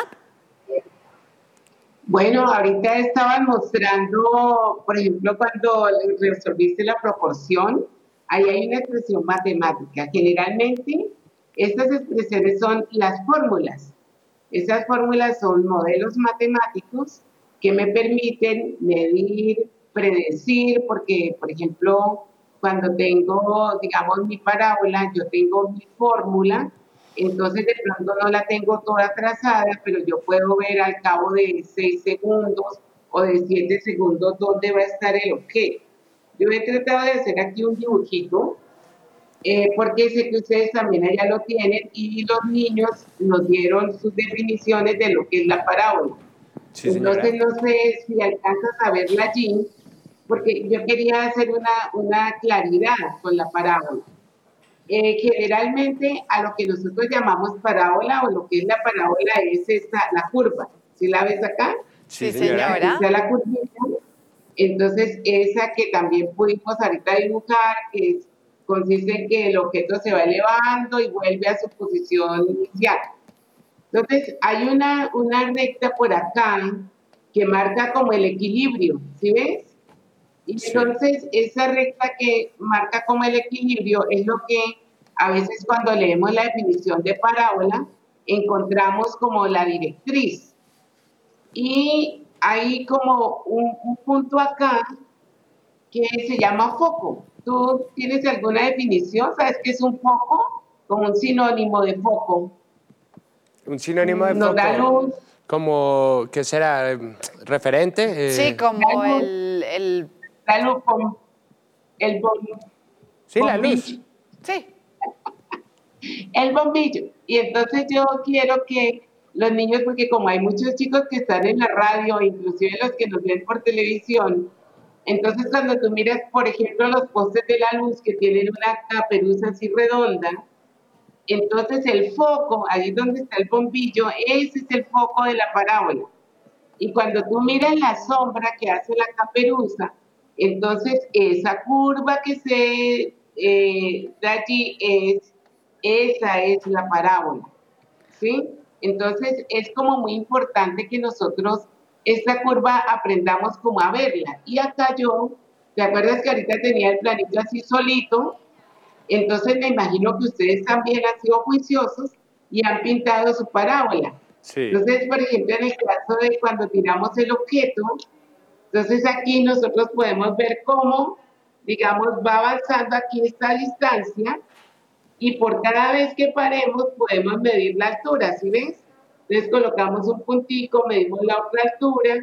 Bueno, ahorita estaban mostrando, por ejemplo, cuando resolviste la proporción, ahí hay una expresión matemática. Generalmente, estas expresiones son las fórmulas. Esas fórmulas son modelos matemáticos que me permiten medir, predecir, porque, por ejemplo, cuando tengo, digamos, mi parábola, yo tengo mi fórmula, entonces de pronto no la tengo toda trazada, pero yo puedo ver al cabo de 6 segundos o de 7 segundos dónde va a estar el objeto. Yo he tratado de hacer aquí un dibujito, porque sé que ustedes también allá lo tienen y los niños nos dieron sus definiciones de lo que es la parábola. Sí, señora. Entonces no sé si alcanzas a verla allí, porque yo quería hacer una claridad con la parábola. Generalmente a lo que nosotros llamamos parábola o lo que es la parábola es la curva. ¿Sí la ves acá? Sí, señora. Está la curvita. Entonces esa que también pudimos ahorita dibujar, que consiste en que el objeto se va elevando y vuelve a su posición inicial. Entonces hay una recta por acá que marca como el equilibrio, ¿sí ves? Y entonces esa recta que marca como el equilibrio es lo que a veces cuando leemos la definición de parábola encontramos como la directriz. Y hay como un punto acá que se llama foco. ¿Tú tienes alguna definición? ¿Sabes qué es un foco? Como un sinónimo de foco. Un sinónimo de Nos foco. da luz. Como, ¿qué será? ¿Referente? Sí, como la luz, el bombillo. Sí, la luz. Sí. El bombillo. Y entonces yo quiero que los niños, porque como hay muchos chicos que están en la radio, inclusive los que nos ven por televisión, entonces cuando tú miras, por ejemplo, los postes de la luz que tienen una caperuza así redonda, entonces el foco, ahí donde está el bombillo, ese es el foco de la parábola. Y cuando tú miras la sombra que hace la caperuza, entonces esa curva que se da allí esa es la parábola, ¿sí? Entonces es como muy importante que nosotros esta curva aprendamos como a verla. Y acá ¿te acuerdas que ahorita tenía el planito así solito? Entonces me imagino que ustedes también han sido juiciosos y han pintado su parábola. Sí. Entonces, por ejemplo, en el caso de cuando tiramos el objeto, entonces aquí nosotros podemos ver cómo, digamos, va avanzando aquí esta distancia y por cada vez que paremos podemos medir la altura, ¿sí ves? Entonces colocamos un puntico, medimos la otra altura,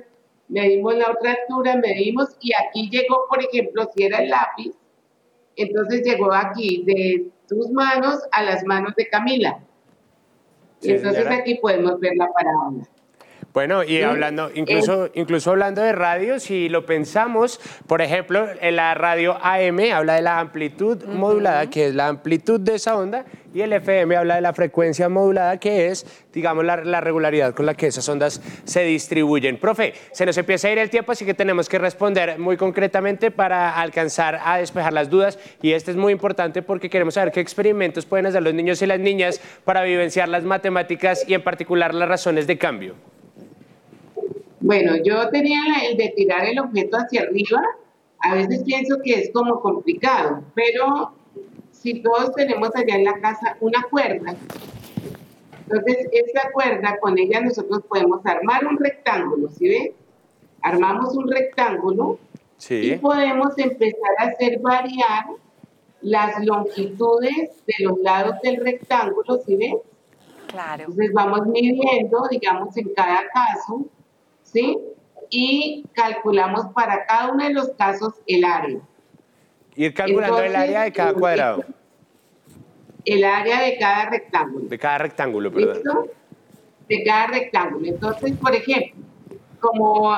medimos y aquí llegó, por ejemplo, si era el lápiz, entonces llegó aquí de tus manos a las manos de Camila. Sí, y entonces señora. aquí podemos ver la parábola. Bueno, y hablando, incluso hablando de radio, si lo pensamos, por ejemplo, en la radio AM habla de la amplitud modulada, que es la amplitud de esa onda, y el FM habla de la frecuencia modulada, que es, digamos, la regularidad con la que esas ondas se distribuyen. Profe, se nos empieza a ir el tiempo, así que tenemos que responder muy concretamente para alcanzar a despejar las dudas, y este es muy importante porque queremos saber qué experimentos pueden hacer los niños y las niñas para vivenciar las matemáticas y en particular las razones de cambio. Bueno, yo tenía el de tirar el objeto hacia arriba. A veces pienso que es como complicado, pero si todos tenemos allá en la casa una cuerda, entonces esa cuerda, con ella nosotros podemos armar un rectángulo, ¿sí ven? Armamos un rectángulo y podemos empezar a hacer variar las longitudes de los lados del rectángulo, ¿sí ven? Claro. Entonces vamos midiendo, digamos, en cada caso, ¿sí? y calculamos para cada uno de los casos el área. Ir calculando el área de cada cuadrado. El área de cada rectángulo. De cada rectángulo, perdón. ¿Listo? De cada rectángulo. Entonces, por ejemplo, como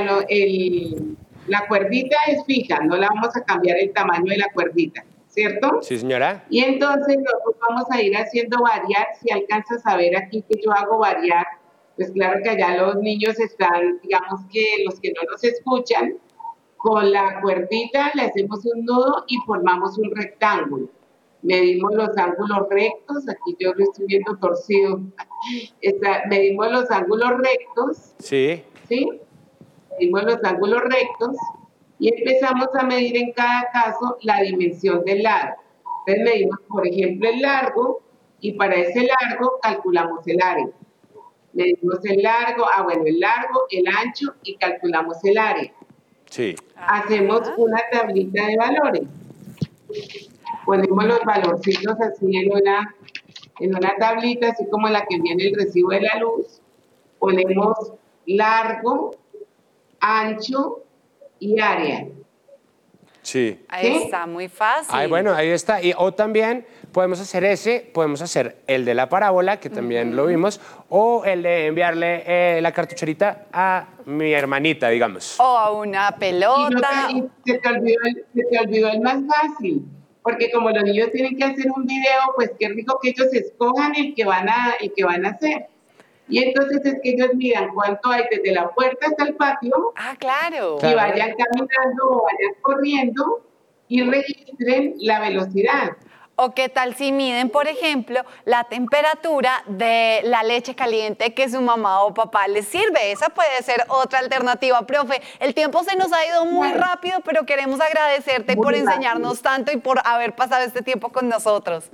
la cuerdita es fija, no la vamos a cambiar el tamaño de la cuerdita, ¿cierto? Sí, señora. Y entonces nosotros vamos a ir haciendo variar. Si alcanzas a ver aquí que yo hago variar, pues claro que allá los niños están, digamos que los que no nos escuchan, con la cuerdita le hacemos un nudo y formamos un rectángulo. Medimos los ángulos rectos, aquí yo lo estoy viendo torcido. Medimos los ángulos rectos. Sí. ¿Sí? Medimos los ángulos rectos y empezamos a medir en cada caso la dimensión del lado. Entonces medimos, por ejemplo, el largo y para ese largo calculamos el área. Medimos el largo, el largo, el ancho y calculamos el área. Sí. Hacemos una tablita de valores. Ponemos los valorcitos así en una tablita, así como la que viene el recibo de la luz. Ponemos largo, ancho y área. Sí. Ahí está, muy fácil. Ay, bueno, ahí está. O también podemos hacer el de la parábola, que también lo vimos, o el de enviarle la cartucherita a mi hermanita, digamos. O a una pelota. Y se te olvidó el más fácil, porque como los niños tienen que hacer un video, pues qué rico que ellos escojan el que van a hacer. Y entonces es que ellos miran cuánto hay desde la puerta hasta el patio. Ah, claro. Y vayan caminando o vayan corriendo y registren la velocidad. O qué tal si miden, por ejemplo, la temperatura de la leche caliente que su mamá o papá les sirve. Esa puede ser otra alternativa. Profe, el tiempo se nos ha ido muy rápido, pero queremos agradecerte por enseñarnos tanto y por haber pasado este tiempo con nosotros.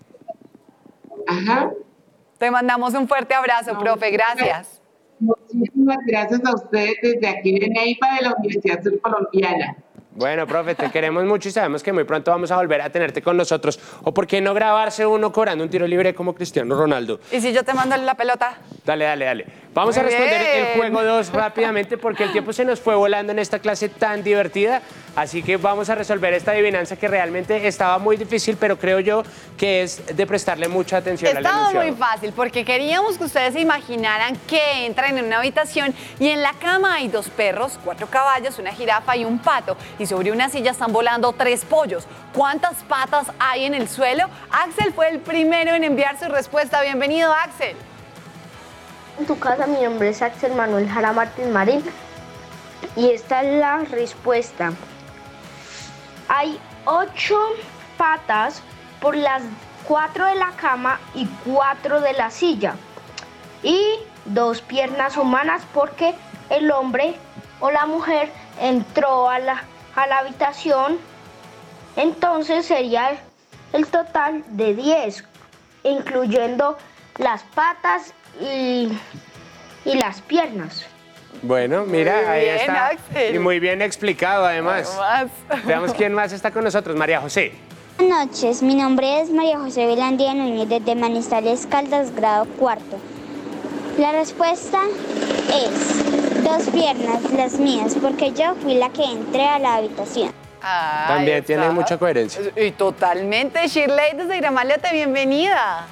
Ajá. Te mandamos un fuerte abrazo, profe. Gracias. Muchísimas gracias a ustedes desde aquí de Neiva, de la Universidad Surcolombiana. Bueno, profe, te queremos mucho y sabemos que muy pronto vamos a volver a tenerte con nosotros. ¿O por qué no grabarse uno cobrando un tiro libre como Cristiano Ronaldo? ¿Y si yo te mando la pelota? Dale. Vamos a responder el juego 2 rápidamente porque el tiempo se nos fue volando en esta clase tan divertida. Así que vamos a resolver esta adivinanza que realmente estaba muy difícil, pero creo yo que es de prestarle mucha atención al enunciado. Estaba muy fácil porque queríamos que ustedes se imaginaran que entran en una habitación y en la cama hay 2 perros, 4 caballos, una jirafa y un pato. Y sobre una silla están volando 3 pollos. ¿Cuántas patas hay en el suelo? Axel fue el primero en enviar su respuesta. Bienvenido, Axel. En tu casa, mi nombre es Axel Manuel Jara Martín Marín y esta es la respuesta. Hay 8 patas por las 4 de la cama y 4 de la silla y 2 piernas humanas porque el hombre o la mujer entró a la habitación, entonces sería el total de 10, incluyendo las patas y las piernas. Bueno, mira, ahí bien, está. Axel. Y muy bien explicado, además. Veamos quién más está con nosotros. María José. Buenas noches, mi nombre es María José Velandia Núñez, desde Manizales, Caldas, grado 4. La respuesta es 2 piernas, las mías, porque yo fui la que entré a la habitación. También tiene mucha coherencia. Y totalmente. Shirley desde Gramalote, bienvenida.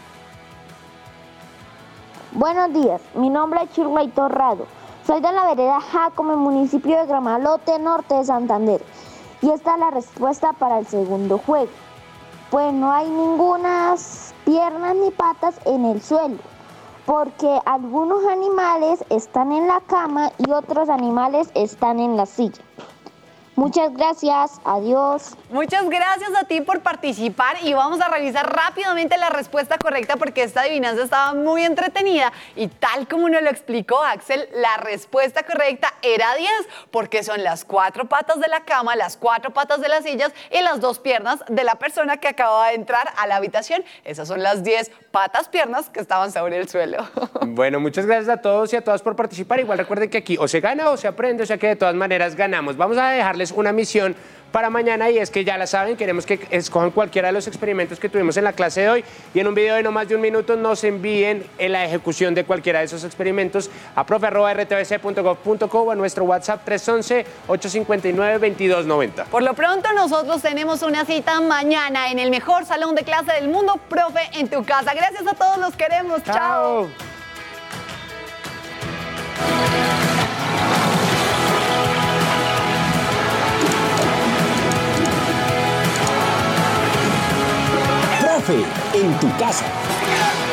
Buenos días, mi nombre es Shirley Torrado. Soy de la vereda Jacome, municipio de Gramalote, norte de Santander. Y esta es la respuesta para el segundo juego. Pues no hay ninguna piernas ni patas en el suelo, porque algunos animales están en la cama y otros animales están en la silla. Muchas gracias, adiós. Muchas gracias a ti por participar y vamos a revisar rápidamente la respuesta correcta porque esta adivinanza estaba muy entretenida y tal como nos lo explicó Axel, la respuesta correcta era 10 porque son las 4 patas de la cama, las 4 patas de las sillas y las 2 piernas de la persona que acababa de entrar a la habitación. Esas son las 10 patas, piernas que estaban sobre el suelo. Bueno, muchas gracias a todos y a todas por participar. Igual recuerden que aquí o se gana o se aprende, o sea que de todas maneras ganamos. Vamos a dejarles darles una misión para mañana, y es que ya la saben, queremos que escojan cualquiera de los experimentos que tuvimos en la clase de hoy y en un video de no más de 1 minuto nos envíen en la ejecución de cualquiera de esos experimentos a profe@rtbc.gov.co o a nuestro WhatsApp 311-859-2290. Por lo pronto nosotros tenemos una cita mañana en el mejor salón de clase del mundo, Profe en tu casa. Gracias a todos, los queremos. Chao. Profe en tu casa.